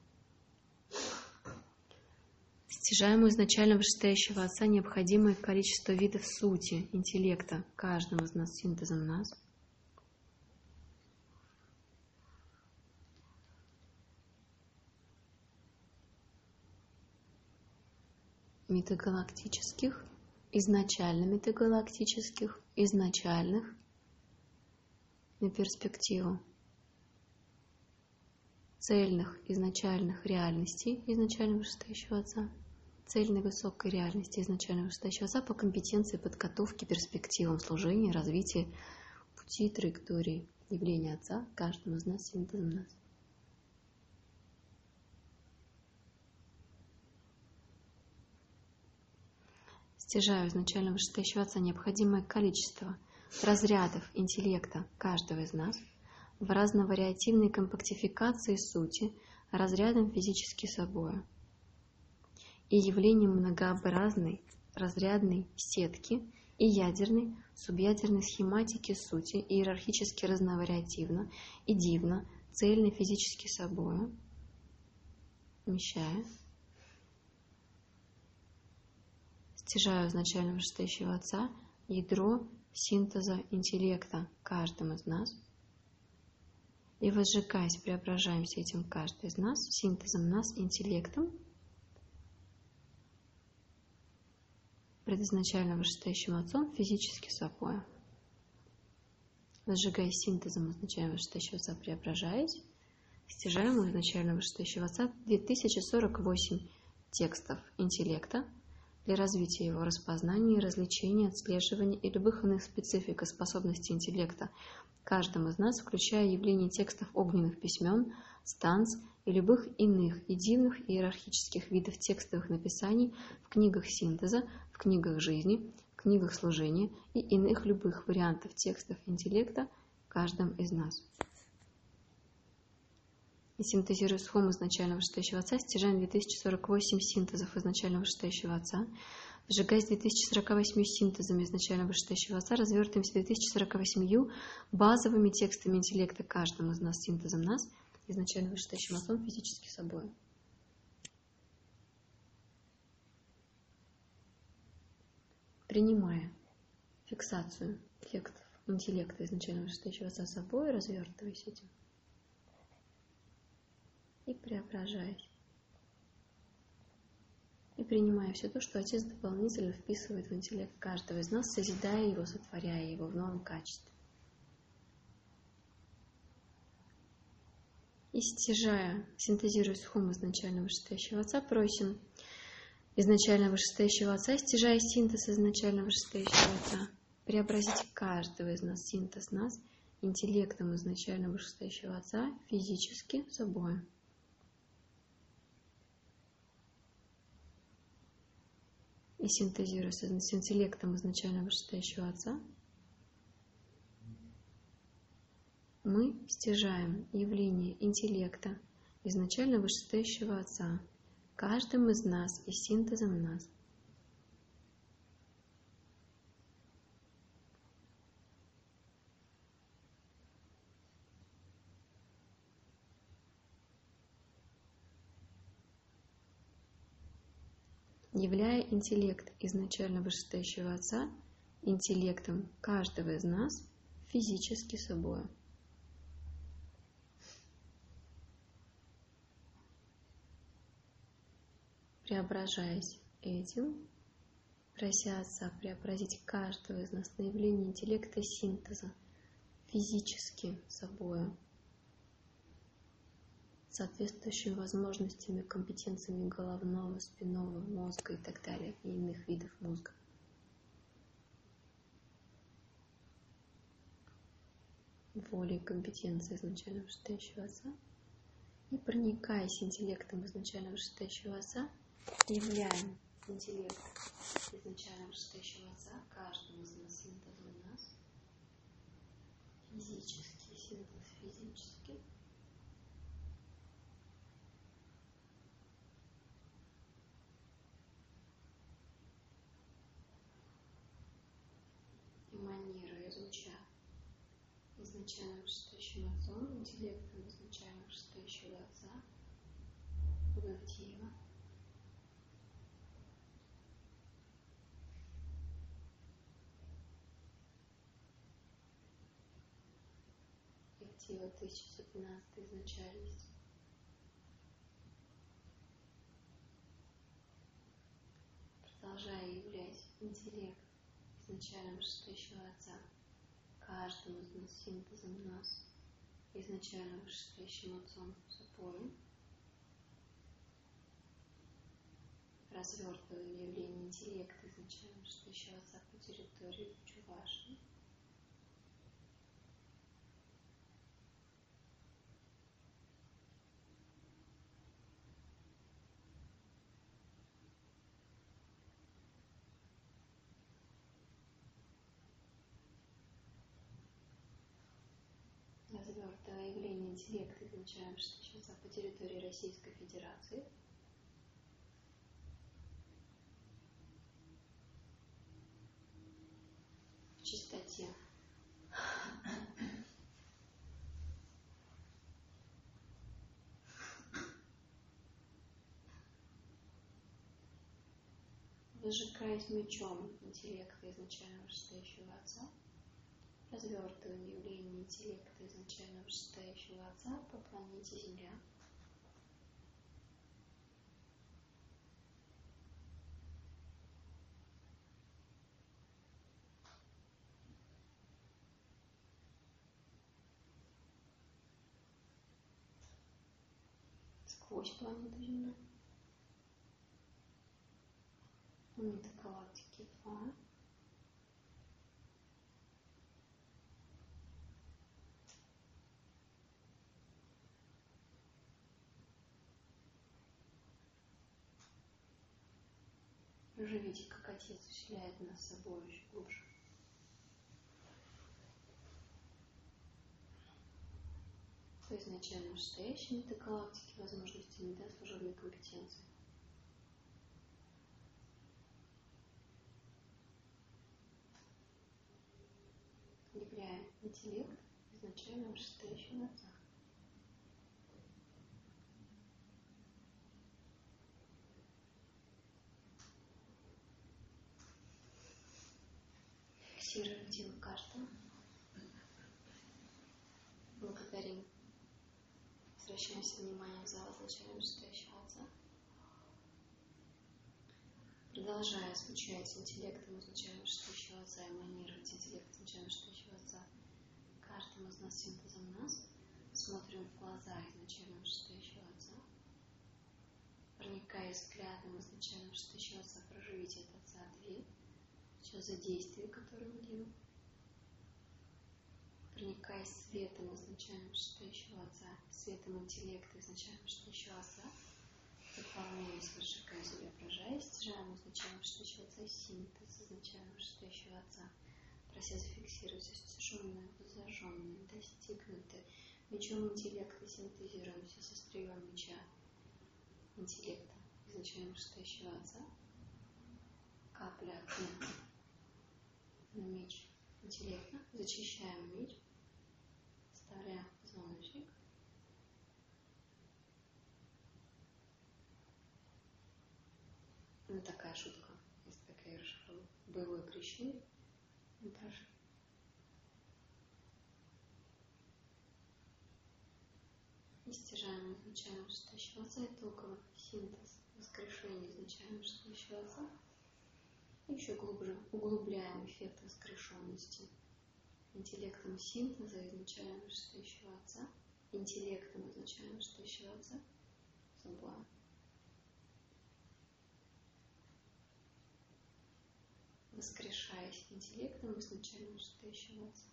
Speaker 1: Стяжаем изначально вышестоящего отца необходимое количество видов сути, интеллекта каждым из нас, синтезом нас. Метагалактических, изначально метагалактических, изначальных на перспективу, цельных изначальных реальностей изначально вышестоящего отца, цельной высокой реальности изначально вышестоящего отца по компетенции подготовки, перспективам служения, развития пути, траектории явления отца каждому из нас, синтезом нас. Стяжаю изначально вышестоящего отца необходимое количество разрядов интеллекта каждого из нас в разновариативной компактификации сути разрядом физически собою и явлением многообразной разрядной сетки и ядерной, субъядерной схематики сути иерархически разновариативно и дивно, цельно физически собою, вмещая. Стяжаю изначально вышестоящего отца ядро синтеза интеллекта каждым из нас и, возжигаясь, преображаемся этим каждый из нас, синтезом нас, интеллектом, предизначально вышестоящим отцом, физически собой. Возжигаясь синтезом изначально вышестоящего отца, преображаясь, стяжаем у изначально вышестоящего отца 2048 текстов интеллекта для развития его распознания, развлечения, отслеживания и любых иных специфик и способностей интеллекта каждым из нас, включая явление текстов огненных письмен, станц и любых иных и дивных иерархических видов текстовых написаний в книгах синтеза, в книгах жизни, в книгах служения и иных любых вариантов текстов интеллекта каждым из нас. И синтезируя схему изначально вышестоящего отца, стяжаем 2048 синтезов изначально вышестоящего отца, сжигаясь 2048 синтезами изначально вышестоящего отца, развертываемся 2048 базовыми текстами интеллекта каждым из нас, синтезом нас, изначально вышестоящим отцом, физически собой. Принимая фиксацию текстов интеллекта изначально вышестоящего отца собой, развертываясь этим и преображаясь. И принимая все то, что Отец дополнительно вписывает в интеллект каждого из нас, созидая его, сотворяя его в новом качестве. И стяжая, синтезируя схему изначально вышестоящего Отца, просим изначально вышестоящего Отца, стяжая синтез изначально вышестоящего Отца, преобразить каждого из нас, синтез нас, интеллектом изначально вышестоящего Отца, физически собой. И синтезируя с интеллектом изначально вышестоящего Отца, мы стяжаем явление интеллекта изначально вышестоящего Отца каждым из нас и синтезом нас. Являя интеллект изначально вышестоящего Отца интеллектом каждого из нас физически собой. Преображаясь этим, прося Отца преобразить каждого из нас на явление интеллекта синтеза физически собою, соответствующими возможностями, компетенциями головного, спинного мозга и так далее, и иных видов мозга. Волей и компетенцией изначально вышестоящего Отца, и проникаясь интеллектом изначально вышестоящего Отца, являем интеллект изначально вышестоящего Отца каждому из нас, синтезом в нас, физически, синтез физически, эманируя, излучая изначально вышестоящим Отцом, интеллектом изначально вышестоящего Отца, Гавдиева. Гавдиева 1912 изначальность. Продолжая являть интеллект изначально вышестоящего Отца каждому из нас синтезом нас, изначально вышестоящим Отцом собой, развертывая явление интеллекта изначально вышестоящего Отца по территории Чувашии, развертывая явление интеллекта изначально вышестоящего Отца по территории Российской Федерации, в чистоте выжигаясь мечом интеллекта изначально вышестоящего Отца, развертываем явление интеллекта изначально вышестоящего Отца по планете Земля, сквозь планету Земля, метагалактики 2, проживите, как Отец вселяет нас с собой еще глубже. По изначально вышестоящей метагалактике возможностями для служебной компетенции. Являя интеллект изначально вышестоящего Отца. Фиксируем тело каждого. Благодарим. Возвращаемся вниманием в зал изначально вышестоящего Отца. Продолжая звучать интеллектом изначально вышестоящего Отца, эманировать интеллект изначально вышестоящего Отца каждому из нас синтезом нас, смотрим в глаза изначально вышестоящего Отца, проникая взглядом изначально вышестоящего Отца, проживите от Отца ответ, что за действие, которое мы делаем, проникая светом изначально вышестоящего Отца, светом интеллекта изначально вышестоящего Отца, заполняясь, выжигаясь, преображаясь, стяжаем изначально вышестоящего Отца, синтез изначально вышестоящего Отца, прося зафиксировать достиженное, зажженное, достигнутое, мечом интеллекта синтезируемся со острием меча интеллекта изначально вышестоящего Отца, капля огня на меч интеллекта, зачищаем меч, вставляем позвоночник, ну такая шутка, если такая расшифровка, боевое крещение, Прошу. И стяжаем изначально вышестоящего отца, итоговый синтез, воскрешение изначально вышестоящего отца. И еще глубже углубляем эффект воскрешенности интеллектом синтеза изначально вышестоящего отца, интеллектом изначально вышестоящего отца, собой. Воскрешаясь интеллектом изначально вышестоящего отца.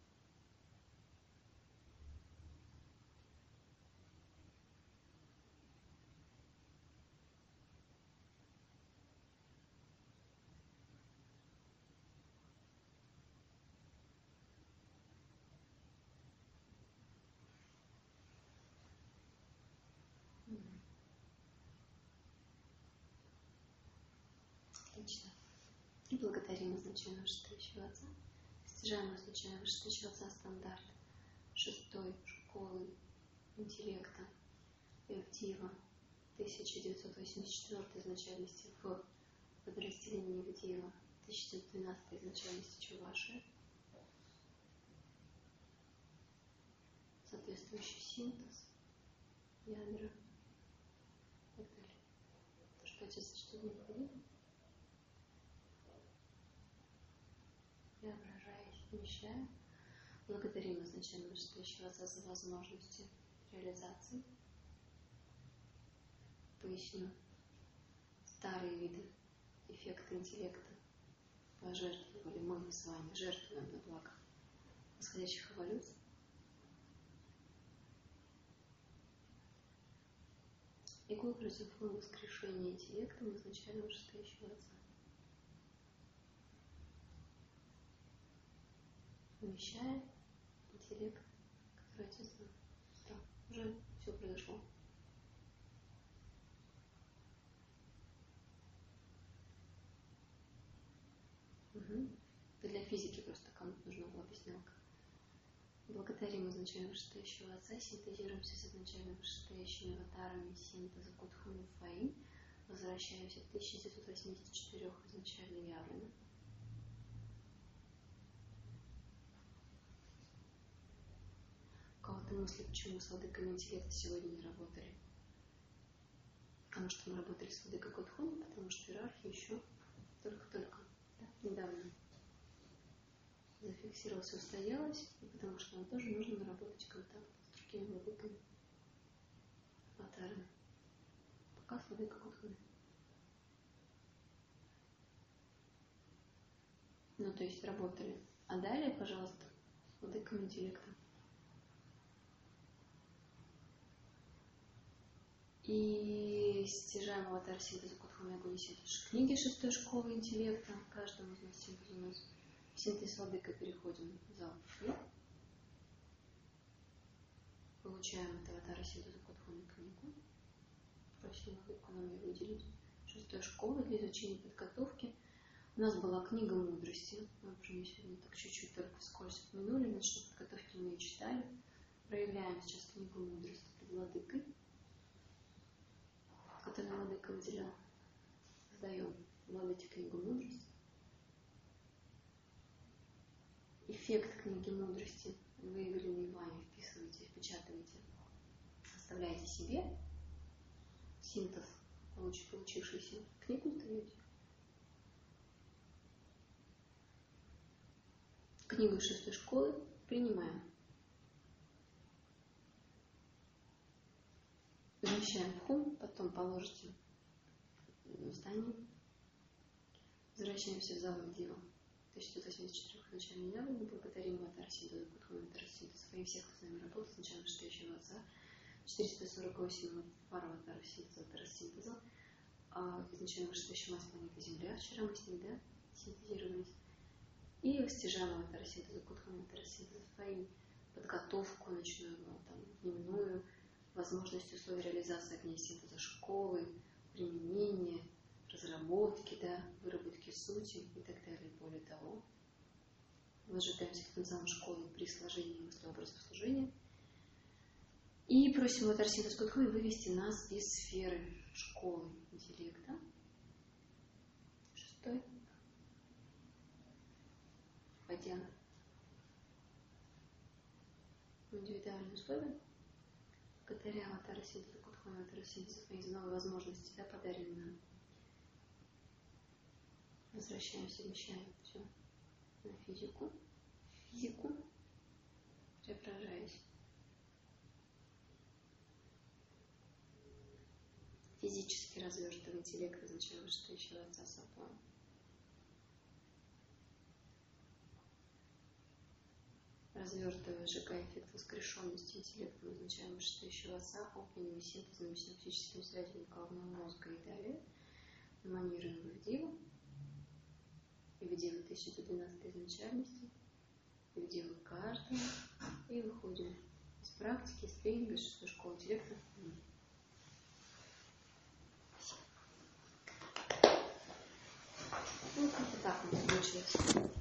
Speaker 1: Отлично. И благодарим изначально вышестоящего отца. Стяжаем изначально вышестоящего отца стандарт 6-й школы интеллекта Ивдива 1984 изначальности в подразделении Ивдива, 1912 изначальности Чувашия. Соответствующий синтез, ядра и так далее. То, что отец что необходимо. Преображаясь, вмещая, благодарим изначально вышестоящего отца за возможности реализации. Поясню. Старые виды эффекта интеллекта пожертвовали мы с вами, жертвуем на благо восходящих эволюций. И глубже фон воскрешения интеллектом изначально вышестоящего отца. Вмещая интеллект, который отец нам. Да, уже все произошло. Угу. Это для физики просто кому-то нужна была объяснялка. Благодарим изначально вышестоящего отца, синтезируемся с изначально вышестоящими аватарами синтеза Кутхуну Фаин, возвращаемся к 1984 изначально явлено. У кого-то мысли, почему с владыками интеллекта сегодня не работали? Потому что мы работали с владыкой Кутхуну, потому что иерархия еще только-только, да, недавно зафиксировалась, устоялась, и потому что нам тоже нужно наработать контакт с другими владыками, аватарами. Пока с владыкой Кутхуну. Ну, то есть работали. А далее, пожалуйста, с владыками интеллекта. И стяжаем аватар синтеза Кутхуну Ягуни синтез книги 6-й школы интеллекта. Каждому из нас синтез у нас. Синтез владыка переходим в зал Шли. Получаем от аватара синтеза Кутхуну книгу. Просим владыку нам ее выделить. 6-я школа для изучения и подготовки. У нас была книга мудрости. Мы уже ее сегодня так чуть-чуть только вскользь упомянули. На начальной подготовке мы ее читали. Проявляем сейчас книгу мудрости под владыкой, которую владыка выделял. Сдаем владыке книгу мудрости. Эффект книги мудрости, выявленный вами, вписываете, впечатываете, оставляете себе. Синтез, получившийся, книгу сдаете. Книгу 6-й школы принимаем. Замещаем в хум, потом положите в здание. Возвращаемся в зал Ивдива 1984 начальной явления. Благодарим аватар синтеза Кутхуну синтеза своим всех, кто с нами работал, сначала вышестоящего отца. 448 пар аватаров синтеза. Изначально вышестоящая мать планеты Земля. Вчера мы с ней, да, синтезировались. И стяжаем аватар синтеза Кутхуну синтеза своим подготовку ночную, там, дневную, возможность условий реализации огней синтеза школы, применения, разработки, да, выработки сути и так далее. Более того, возжигаемся к потенциалам школы при сложении мыслеобразов служения и просим аватар синтез Кутхуну вывести нас из сферы школы интеллекта 6-й условия, благодаря аватара синтеза, Кудхана аватара синтеза, из новой возможности, да, подаренной нам. Возвращаемся, вмещаем все на физику, преображаясь. Физически разверстывая интеллект, означает вышестоящего Отца Сапона. Развертывая, сжигая эффект воскрешенности интеллекта, означает вышестоящего Отца огненными синтезными синаптическими связями головного мозга и далее, эманируем в Деву, и в Деву 1012 изначальности, и в Деву каждого, и выходим из практики, из тренинга, из 6-й школы интеллекта. Ну, как-то так у нас получилось.